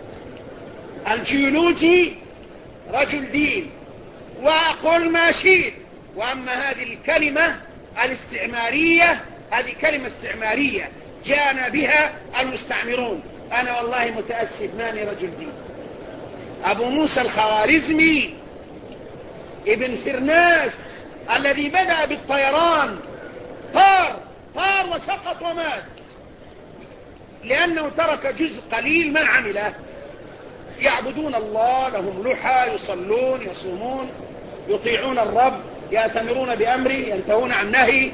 الجيولوجي رجل دين، وأقول ما شئت. وأما هذه الكلمة الاستعمارية، هذه كلمة استعمارية جاءنا بها المستعمرون. أنا والله متأسف ماني رجل دين. أبو موسى الخوارزمي ابن فرناس الذي بدأ بالطيران طار طار وسقط ومات لأنه ترك جزء قليل ما عمله. يعبدون الله، لهم لحى، يصلون، يصومون، يطيعون الرب، يأتمرون بأمره، ينتهون عن نهي.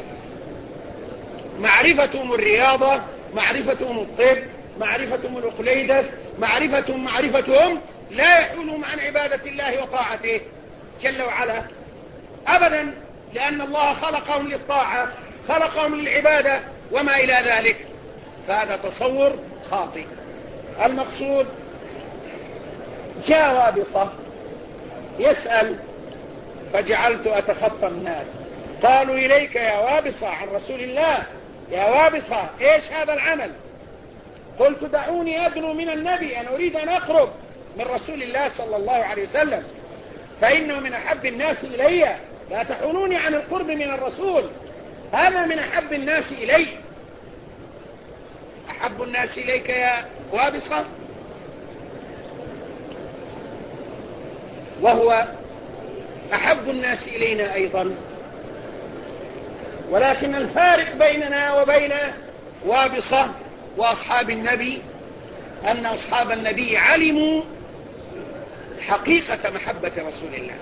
معرفتهم الرياضة، معرفتهم الطب، معرفتهم الأقليدس، معرفتهم معرفتهم لا يحولهم عن عبادة الله وطاعته جل وعلا أبدا، لأن الله خلقهم للطاعة، خلقهم للعبادة وما إلى ذلك. فهذا تصور خاطئ. المقصود جاء وابصة يسأل فجعلت أتخطى الناس، قالوا إليك يا وابصة عن رسول الله، يا وابصة إيش هذا العمل؟ قلت دعوني أدنو من النبي، أنا أريد أن أقرب من رسول الله صلى الله عليه وسلم، فإنه من أحب الناس إلي، لا تحولوني عن القرب من الرسول، هذا من أحب الناس إلي. أحب الناس إليك يا وابصة، وهو أحب الناس إلينا أيضا. ولكن الفارق بيننا وبين وابصة وأصحاب النبي أن أصحاب النبي علموا حقيقة محبة رسول الله.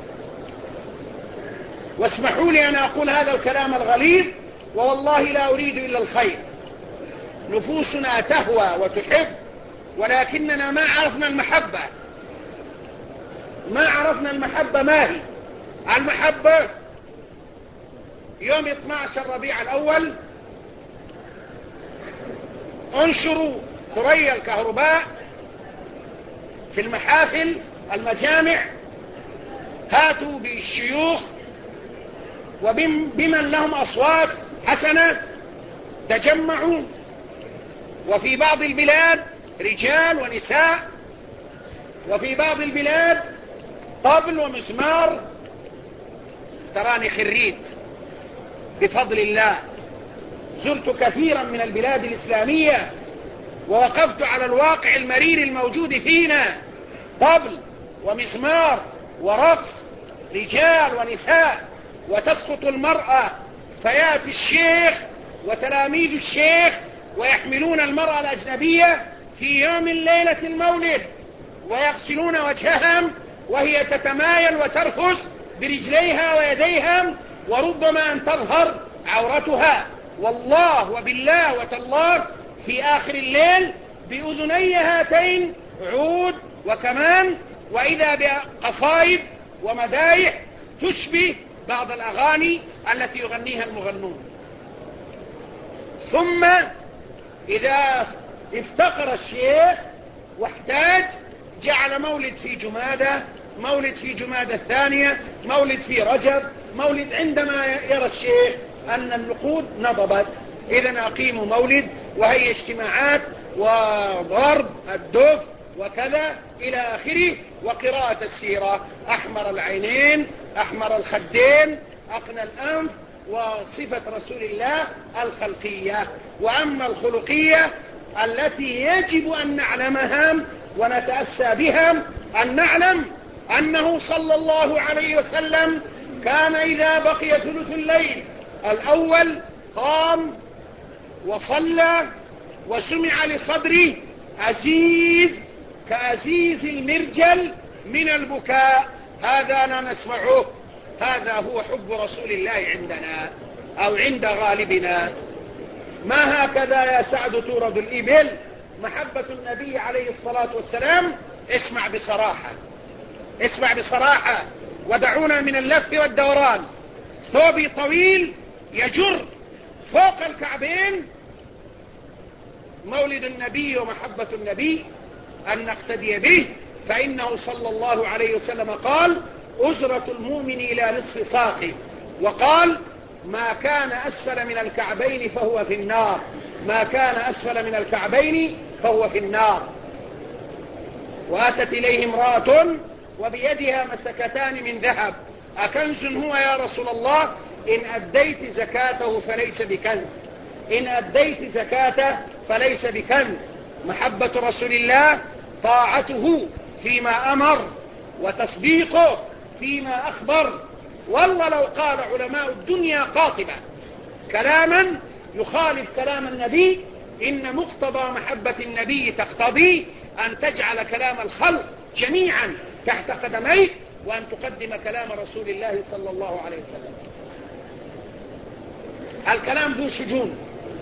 واسمحوا لي أن أقول هذا الكلام الغليظ، ووالله لا أريد إلا الخير. نفوسنا تهوى وتحب، ولكننا ما عرفنا المحبة. ما عرفنا المحبة ما هي المحبة. يوم اثني عشر ربيع الأول انشروا ثريا الكهرباء في المحافل المجامع، هاتوا بالشيوخ وبمن لهم أصوات حسنة، تجمعوا. وفي بعض البلاد رجال ونساء، وفي بعض البلاد طبل ومزمار. تراني خريت بفضل الله، زرت كثيرا من البلاد الإسلامية ووقفت على الواقع المرير الموجود فينا، طبل ومزمار ورقص، رجال ونساء، وتسقط المرأة فيأتي الشيخ وتلاميذ الشيخ ويحملون المرأة الأجنبية في يوم ليلة المولد ويغسلون وجههم وهي تتمايل وترفس برجليها ويديها، وربما أن تظهر عورتها. والله وبالله وتالله في آخر الليل بأذني هاتين عود وكمان، وإذا بقصائد ومدايح تشبه بعض الأغاني التي يغنيها المغنون. ثم إذا افتقر الشيخ واحتاج جعل مولد في جمادة، مولد في جمادة الثانية، مولد في رجب، مولد عندما يرى الشيخ أن النقود نضبت، إذن أقيموا مولد، وهي اجتماعات وضرب الدف وكذا إلى آخره، وقراءة السيرة، أحمر العينين، أحمر الخدين، أقنى الأنف، وصفة رسول الله الخلقية. وأما الخلقية التي يجب أن نعلمها ونتأسى بها، أن نعلم أنه صلى الله عليه وسلم كان إذا بقي ثلث الليل الأول قام وصلى وسمع لصدره أزيز كأزيز المرجل من البكاء. هذا لا نسمعه، هذا هو حب رسول الله عندنا أو عند غالبنا. ما هكذا يا سعد تورد الإبل محبة النبي عليه الصلاة والسلام. اسمع بصراحة، اسمع بصراحة، ودعونا من اللف والدوران. ثوبي طويل يجر فوق الكعبين، مولد النبي ومحبة النبي أن نقتدي به، فإنه صلى الله عليه وسلم قال أزرة المؤمن إلى نصف ساقه، وقال ما كان أسفل من الكعبين فهو في النار، ما كان أسفل من الكعبين فهو في النار. وأتت إليه امرأة وبيدها مسكتان من ذهب، أكنز هو يا رسول الله؟ إن أديت زكاته فليس بكنز، إن أديت زكاته فليس بكنز. محبة رسول الله طاعته فيما أمر وتصديقه فيما أخبر. والله لو قال علماء الدنيا قاطبة كلاما يخالف كلام النبي، إن مقتضى محبة النبي تقتضي أن تجعل كلام الخلق جميعا تحت قدميك، وأن تقدم كلام رسول الله صلى الله عليه وسلم. الكلام ذو شجون.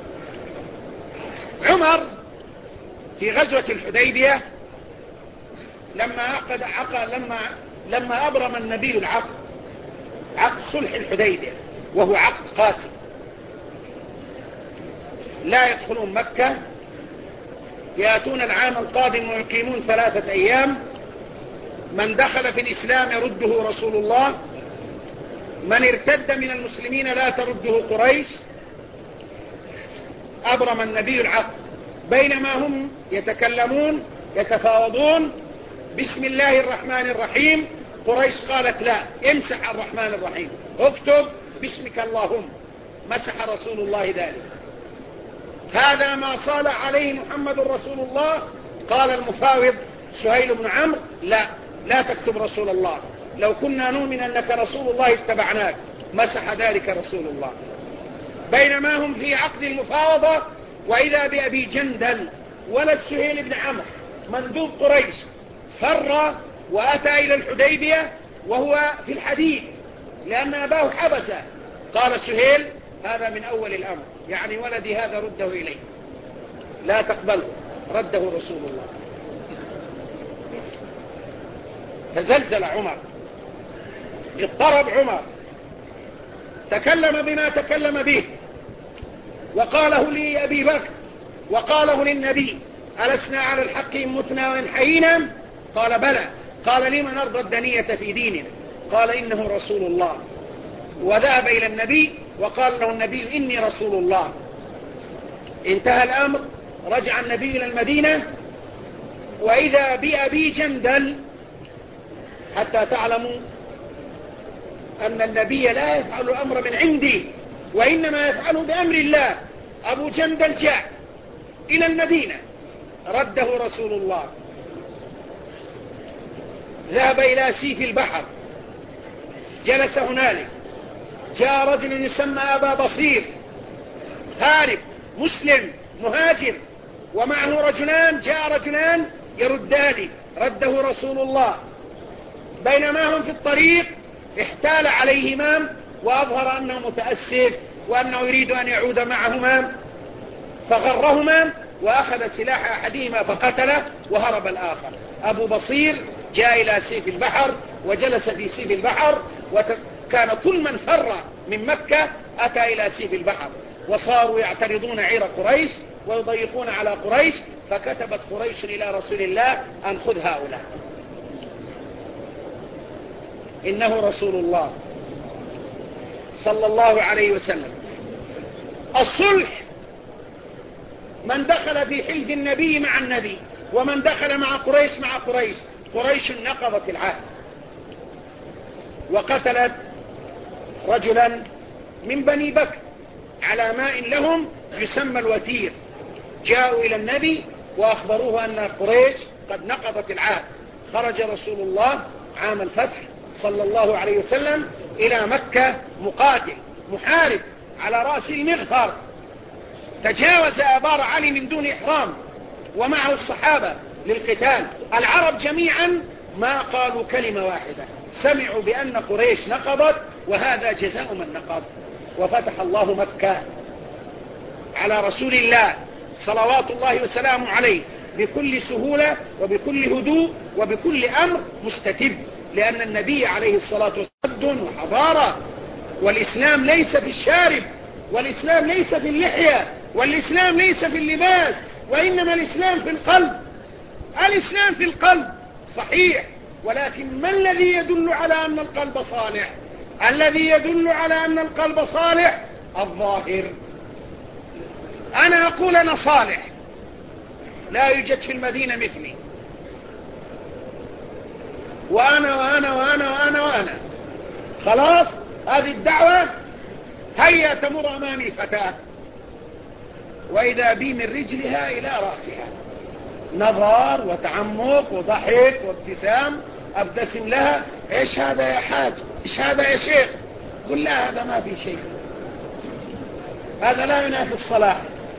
عمر في غزوة الحديبية لما عقد عقد لما لما أبرم النبي العقد، عقد صلح الحديبية، وهو عقد قاسي، لا يدخلون مكة، يأتون العام القادم ويقيمون ثلاثة أيام، من دخل في الإسلام يرده رسول الله، من ارتد من المسلمين لا ترده قريش. أبرم النبي العقد، بينما هم يتكلمون يتفاوضون بسم الله الرحمن الرحيم، قريش قالت لا، امسح الرحمن الرحيم، اكتب باسمك اللهم. مسح رسول الله ذلك. هذا ما صالح عليه محمد رسول الله. قال المفاوض سهيل بن عمرو لا، لا تكتب رسول الله، لو كنا نؤمن أنك رسول الله اتبعناك. مسح ذلك رسول الله. بينما هم في عقد المفاوضة، وإذا بأبي جندل ولد سهيل بن عمرو مندوب قريش فر وأتى إلى الحديبية وهو في الحديد لأن أباه حبسه. قال سهيل هذا من أول الأمر، يعني ولدي هذا رده إليه، لا تقبله. رده رسول الله. تزلزل عمر، اضطرب عمر، تكلم بما تكلم به، وقاله لأبي بكر وقاله للنبي: ألسنا على الحق إن متنا وإن حيينا؟ قال بلى. قال لم نرضى الدنية في ديننا؟ قال إنه رسول الله. وذهب إلى النبي وقال له النبي: إني رسول الله. انتهى الأمر، رجع النبي إلى المدينة، وإذا بأبي جندل، حتى تعلموا أن النبي لا يفعل الأمر من عندي، وإنما يفعله بأمر الله. أبو جندل جاء إلى المدينة، رده رسول الله. ذهب إلى سيف البحر، جلس هنالك. جاء رجل يسمى أبا بصير، هارب مسلم مهاجر، ومعه رجلان، جاء رجلان يردان، رده رسول الله. بينما هم في الطريق احتال عليهما وأظهر أنه متأسف وأنه يريد أن يعود معهما، فغرهما وأخذ سلاح أحدهما فقتله وهرب الآخر. أبو بصير جاء إلى سيف البحر وجلس في سيف البحر، وكان كل من فر من مكة أتى إلى سيف البحر، وصاروا يعترضون عير قريش ويضيقون على قريش. فكتبت قريش إلى رسول الله أن خذ هؤلاء، إنه رسول الله صلى الله عليه وسلم. الصلح، من دخل في حلف النبي مع النبي، ومن دخل مع قريش مع قريش. قريش نقضت العهد وقتلت رجلا من بني بكر على ماء لهم يسمى الوتير. جاءوا إلى النبي وأخبروه أن قريش قد نقضت العهد. خرج رسول الله عام الفتح صلى الله عليه وسلم إلى مكة مقاتل محارب على رأس المغفر، تجاوز آبار علي من دون إحرام ومعه الصحابة للقتال. العرب جميعا ما قالوا كلمة واحدة، سمعوا بأن قريش نقضت، وهذا جزاء من نقض. وفتح الله مكة على رسول الله صلوات الله وسلامه عليه بكل سهولة وبكل هدوء وبكل أمر مستتب، لأن النبي عليه الصلاة والسلام وحضارة، والإسلام ليس في الشارب، والإسلام ليس في اللحية، والإسلام ليس في اللباس، وإنما الإسلام في القلب. الإسلام في القلب صحيح، ولكن ما الذي يدل على أن القلب صالح؟ الذي يدل على أن القلب صالح الظاهر. أنا أقول أنا صالح، لا يوجد في المدينة مثلي، وأنا وأنا وأنا وأنا وأنا خلاص. هذه الدعوة، هيا تمر أمامي فتاة، وإذا بي من رجلها إلى رأسها، نظر وتعمق وضحك وابتسام أبتسم لها: إيش هذا يا حاج؟ إيش هذا يا شيخ؟ قل لا هذا ما في شيء، هذا لا ينافي الصلاح.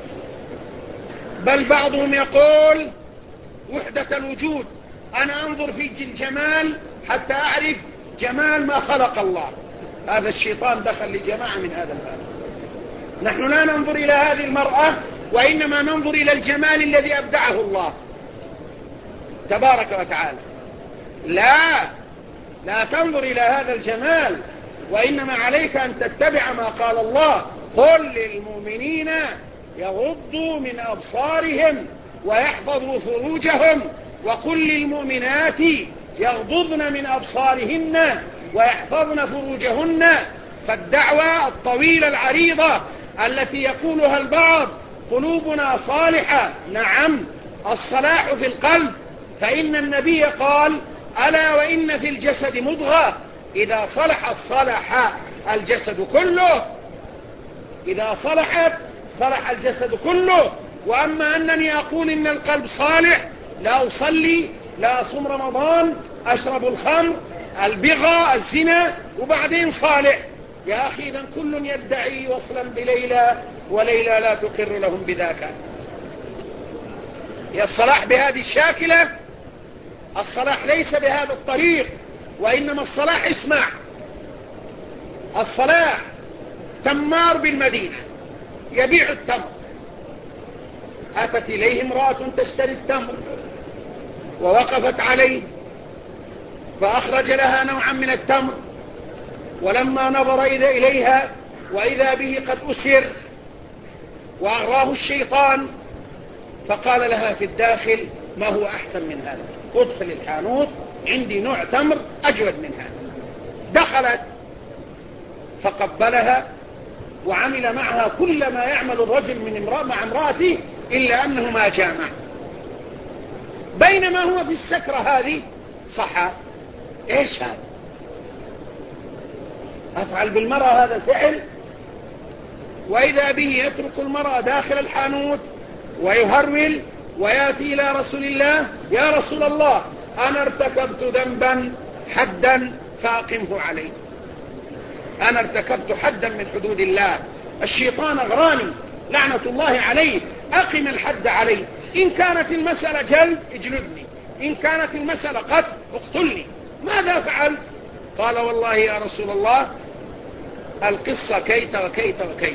بل بعضهم يقول وحدة الوجود، أنا أنظر في الجمال حتى أعرف جمال ما خلق الله. هذا الشيطان دخل لجماعة من هذا الباب. نحن لا ننظر إلى هذه المرأة، وإنما ننظر إلى الجمال الذي أبدعه الله تبارك وتعالى. لا لا تنظر إلى هذا الجمال، وإنما عليك أن تتبع ما قال الله: قل للمؤمنين يغضوا من أبصارهم ويحفظوا فروجهم، وقل للمؤمنات يغضضن من أبصارهن ويحفظن فروجهن. فالدعوة الطويلة العريضة التي يقولها البعض: قلوبنا صالحة، نعم، الصلاح في القلب، فإن النبي قال: ألا وإن في الجسد مضغة إذا صلحت صلح الجسد كله. إذا صلحت صلح الجسد كله. وأما أنني أقول إن القلب صالح، لا أصلي، لا أصوم رمضان، أشرب الخمر، البغى، الزنا، وبعدين صالح، يا أخي إذن كل يدعي وصلا بليلى وليلى لا تقر لهم بذاك. يا الصلاح بهذه الشاكلة، الصلاح ليس بهذا الطريق، وإنما الصلاح، اسمع، الصلاح تمار بالمدينة يبيع التمر، أتت إليه امرأة تشتري التمر ووقفت عليه فأخرج لها نوعا من التمر، ولما نظر إليها وإذا به قد أسر وأغراه الشيطان، فقال لها في الداخل: ما هو أحسن من هذا؟ ادخل الحانوت، عندي نوع تمر أجود من هذا. دخلت فقبلها وعمل معها كل ما يعمل الرجل من امرأة مع امرأته، إلا أنه ما جامع. بينما هو في السكرة هذه صحى: إيش هذا؟ أفعل بالمرأة هذا الفعل؟ وإذا به يترك المرأة داخل الحانوت ويهرول ويأتي إلى رسول الله: يا رسول الله، أنا ارتكبت ذنبا حدا فأقمه علي. أنا ارتكبت حدا من حدود الله، الشيطان أغراني لعنة الله عليه، أقم الحد علي. إن كانت المسألة جلد اجلدني، إن كانت المسألة قتل اقتلني. ماذا فعلت؟ قال: والله يا رسول الله القصة كيت وكيت وكيت.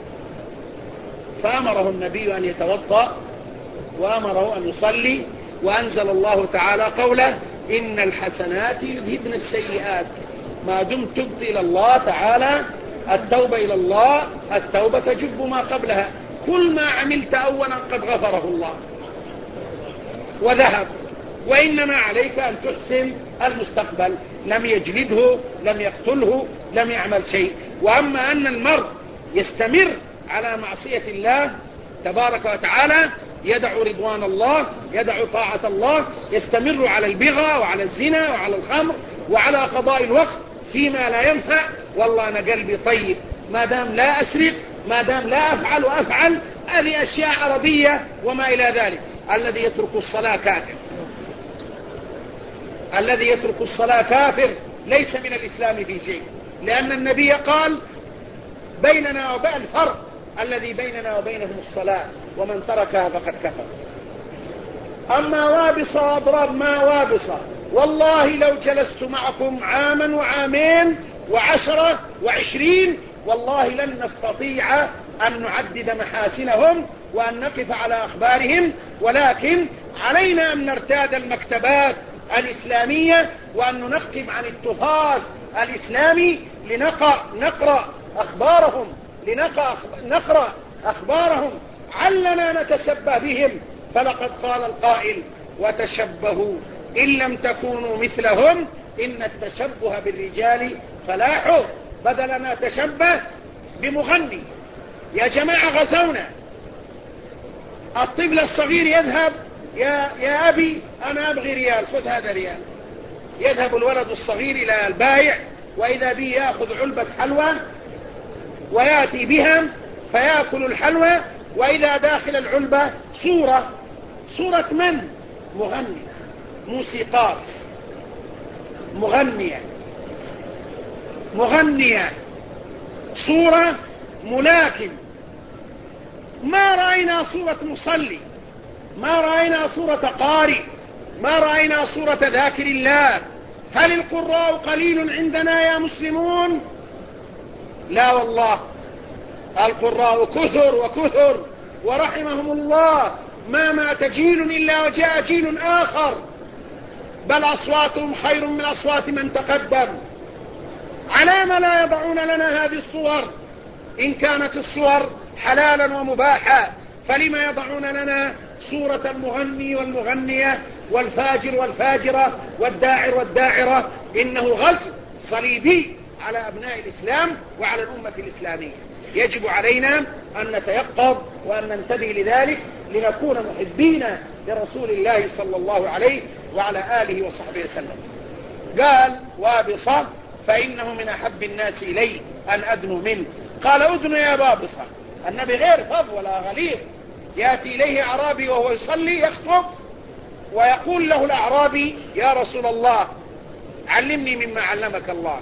فأمره النبي أن يتوضأ وأمره أن يصلي، وأنزل الله تعالى قوله: إن الحسنات يذهبن السيئات. ما دمت تبت إلى الله تعالى، التوبة إلى الله، التوبة تجب ما قبلها. كل ما عملت أولا قد غفره الله وذهب، وإنما عليك أن تحسن المستقبل. لم يجلده، لم يقتله، لم يعمل شيء. وأما أن المرء يستمر على معصية الله تبارك وتعالى، يدع رضوان الله، يدع طاعة الله، يستمر على البغى وعلى الزنا وعلى الخمر وعلى قضاء الوقت فيما لا ينفع، والله أنا قلبي طيب، ما دام لا أسرق، ما دام لا أفعل وأفعل، هذه أشياء عربية وما إلى ذلك. الذي يترك الصلاة كافر، الذي يترك الصلاة كافر، ليس من الإسلام في شيء، لأن النبي قال: بيننا وبين الفرق الذي بيننا وبينهم الصلاة، ومن تركها فقد كفر. أما وابصة وأضراب ما وابصة، والله لو جلست معكم عاما وعامين وعشرة وعشرين، والله لن نستطيع أن نعدد محاسنهم وأن نقف على أخبارهم، ولكن علينا أن نرتاد المكتبات الإسلامية وأن ننقب عن التراث الإسلامي لنقرأ نقرأ أخبارهم، لنقرأ نقرأ أخبارهم علنا نتشبه بهم. فلقد قال القائل: وتشبهوا إن لم تكونوا مثلهم إن التشبه بالرجال فلاح. بدلنا تشبه بمغني. يا جماعة غزونا، الطفل الصغير يذهب: يا, يا أبي أنا أبغي ريال، خذ هذا ريال. يذهب الولد الصغير إلى البائع، وإذا به يأخذ علبة حلوى ويأتي بها فيأكل الحلوى، وإذا داخل العلبة صورة صورة من؟ مغني، موسيقار. مغنية مغنية صورة ملاكم. ما رأينا صورة مصلي، ما رأينا صورة قارئ، ما رأينا صورة ذاكر الله. هل القراء قليل عندنا يا مسلمون؟ لا والله، القراء كثر وكثر، ورحمهم الله ما مات جيل إلا وجاء جيل آخر، بل أصواتهم خير من أصوات من تقدم. على ما لا يضعون لنا هذه الصور؟ إن كانت الصور حلالا ومباحا فلما يضعون لنا صورة المغني والمغنية والفاجر والفاجرة والداعر والداعرة؟ إنه غزو صليبي على أبناء الإسلام وعلى الأمة الإسلامية. يجب علينا أن نتيقظ وأن ننتبه لذلك لنكون محبين لرسول الله صلى الله عليه وعلى آله وصحبه وسلم. قال وابصة فإنه من أحب الناس إلي أن أدنو منه. قال أدنو يا وابصة. النبي غير فظ ولا غليظ، يأتي إليه أعرابي وهو يصلي يخطب ويقول له الأعرابي يا رسول الله علمني مما علمك الله.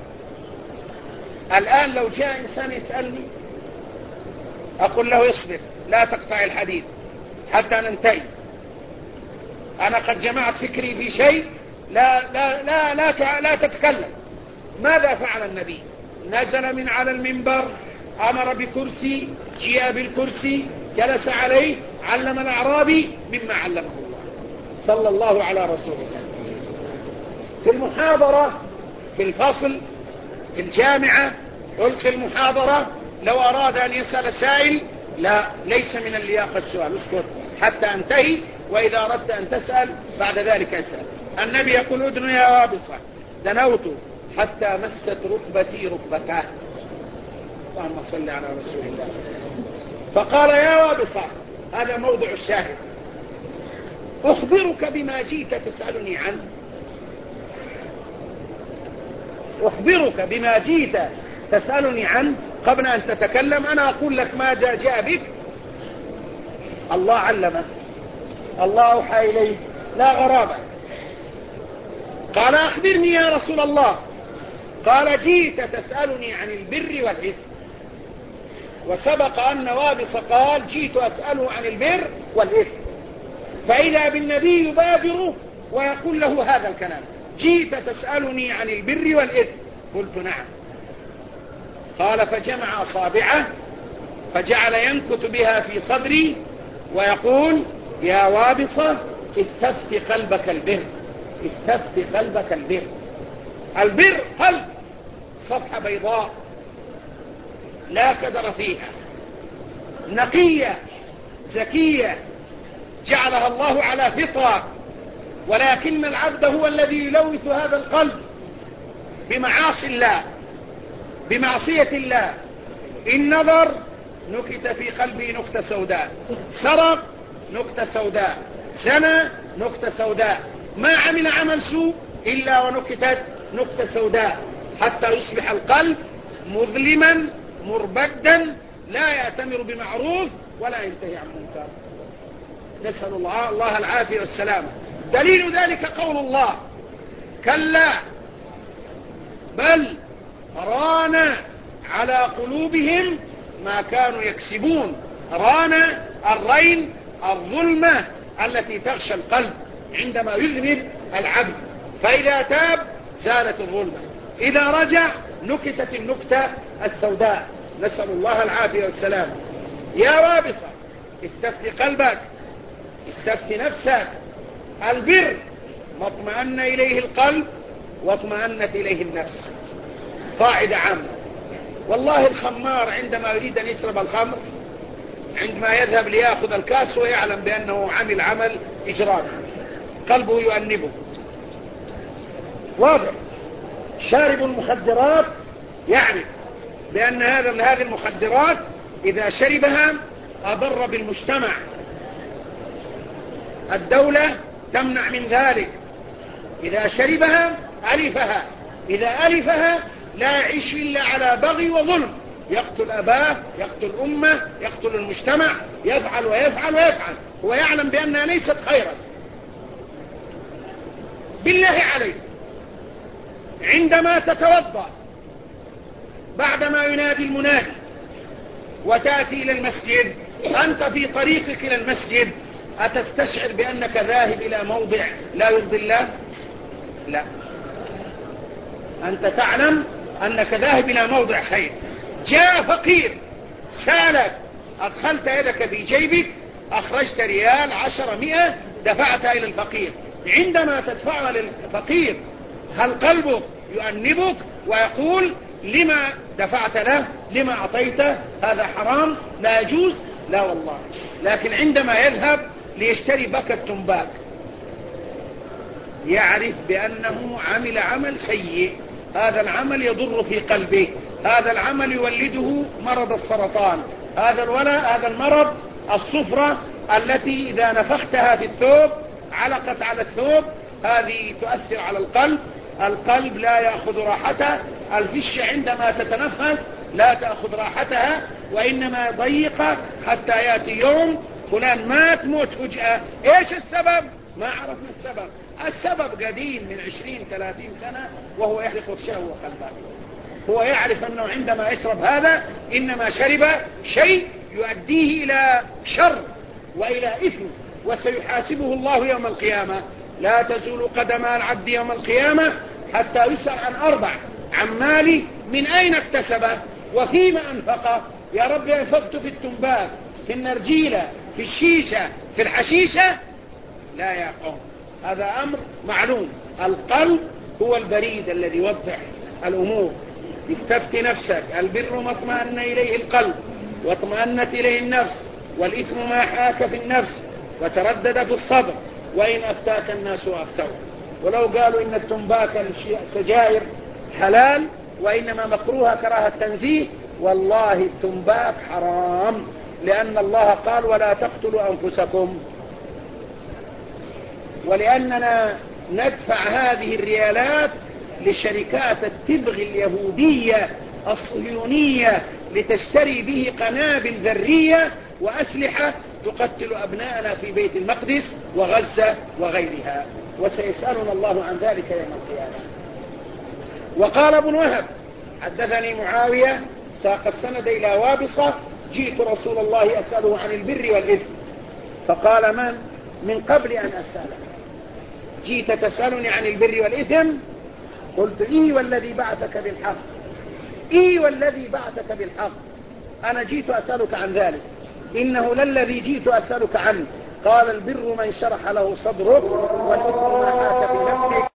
الآن لو جاء إنسان يسألني أقول له اصبر لا تقطع الحديث حتى ننتهي، أنا قد جمعت فكري في شيء، لا لا لا لا, لا تتكلم. ماذا فعل النبي؟ نزل من على المنبر، أمر بكرسي، جاء بالكرسي، جلس عليه، علم الأعرابي مما علمه الله صلى الله على رسول الله. في المحاضرة، في الفصل، في الجامعة، ألقي المحاضرة، لو أراد أن يسأل سائل لا، ليس من اللياقة السؤال، اسكت حتى انتهي، وإذا أردت أن تسأل بعد ذلك اسأل. النبي يقول ادنو يا وابصة، دنوت حتى مست ركبتي ركبتاه. اللهم صل على رسول الله. فقال يا وابصة، هذا موضع الشاهد، أخبرك بما جيت تسألني عنه، أخبرك بما جيت تسألني عنه قبل أن تتكلم. أنا أقول لك ما جاء, جاء بك، الله علمه، الله أوحى إليه، لا غرابة. قال أخبرني يا رسول الله. قال جيت تسألني عن البر والإثم. وسبق أن وابص قال جيت أسأله عن البر والإثم، فإذا بالنبي يبادر ويقول له هذا الكلام، جيت تسألني عن البر والإثم. قلت نعم. قال فجمع أصابعه فجعل ينكت بها في صدري ويقول يا وابصة استفت قلبك البر، استفت قلبك البر. البر قلب، صفحة بيضاء لا كدر فيها، نقية زكية جعلها الله على فطرة، ولكن العبد هو الذي يلوث هذا القلب بمعاصي الله، بمعصية الله. إن نظر نكت في قلبه نكتة سوداء، سرق نكتة سوداء، زنى نكتة سوداء، ما عمل عمل سوء إلا ونكتت نكتة سوداء، حتى يصبح القلب مظلما مربدا لا يأتمر بمعروف ولا ينتهي عن منكر. نسأل الله, الله العافية والسلامة. دليل ذلك قول الله كلا بل ران على قلوبهم ما كانوا يكسبون. ران الرين الظلمة التي تغشى القلب عندما يذنب العبد، فإذا تاب زالت الظلمة، إذا رجع نكتت النكتة السوداء. نسأل الله العافية والسلام. يا وابصة استفت قلبك، استفت نفسك. البر ما اطمأن إليه القلب واطمأنت إليه النفس. قاعدة عامة. والله الخمار عندما يريد أن يشرب الخمر، عندما يذهب ليأخذ الكاس ويعلم بأنه عمل عمل إجرام، قلبه يؤنبه. واضح. شارب المخدرات يعرف بأن هذا هذه المخدرات إذا شربها أضر بالمجتمع، الدولة تمنع من ذلك. إذا شربها ألفها، إذا ألفها لا يعيش إلا على بغي وظلم، يقتل أباه، يقتل أمه، يقتل المجتمع، يفعل ويفعل ويفعل، هو يعلم بأنها ليست خيرا. بالله عليك عندما تتوضأ بعدما ينادي المنادي وتأتي إلى المسجد، أنت في طريقك إلى المسجد أتستشعر بأنك ذاهب إلى موضع لا يرضي الله؟ لا، أنت تعلم أنك ذاهب إلى موضع خير. جاء فقير سألك، أدخلت يدك في جيبك، أخرجت ريال عشر مئة دفعتها إلى الفقير. عندما تدفعها للفقير هل قلبك يؤنبك ويقول لما دفعت له، لما أعطيته، هذا حرام لا يجوز؟ لا والله. لكن عندما يذهب ليشتري بكة تنباك يعرف بأنه عمل عمل سيء، هذا العمل يضر في قلبه، هذا العمل يولده مرض السرطان، هذا الولا هذا المرض الصفرة التي إذا نفختها في الثوب علقت على الثوب، هذه تؤثر على القلب، القلب لا يأخذ راحته، الفشة عندما تتنفس لا تأخذ راحتها وإنما ضيقة حتى يأتي يوم فلان مات موت فجأة. إيش السبب؟ ما عرفنا السبب. السبب قديم من عشرين ثلاثين سنة وهو يحرق شهوة قلبه. هو يعرف أنه عندما يشرب هذا إنما شرب شيء يؤديه إلى شر وإلى إثم وسيحاسبه الله يوم القيامة. لا تزول قدم العبد يوم القيامة حتى يسأل عن أربع: عن مالي من أين اكتسبه وفيما أنفقه. يا رب أنفقت في التنباك، في النرجيلة، في الشيشة، في الحشيشة؟ لا يا قوم، هذا أمر معلوم. القلب هو البريد الذي يوضح الأمور. استفتي نفسك، البر ما اطمأن إليه القلب واطمأنت إليه النفس، والإثم ما حاك في النفس وتردد في الصدر، وإن أفتاك الناس وأفتوك. ولو قالوا إن التنباك السجائر حلال وإنما مكروه كراهة التنزيه، والله التنباك حرام، لأن الله قال: ولا تقتلوا أنفسكم. ولأننا ندفع هذه الريالات لشركات التبغ اليهودية الصهيونية لتشتري به قنابل ذرية وأسلحة تقتل أبناءنا في بيت المقدس وغزة وغيرها، وسيسألنا الله عن ذلك يوم القيامة. وقال ابن وهب: حدثني معاوية ساق السند إلى وابصة: جئت رسول الله أسأله عن البر والإثم، فقال: من؟ من قبل أن أسأله جئت تسألني عن البر والإثم؟ قلت: إيه والذي بعثك بالحق، إيه والذي بعثك بالحق، أنا جئت أسألك عن ذلك، إنه للذي جئت أسألك عنه. قال: البر من شرح له صدرك، والإثم ما حاك في نفسك،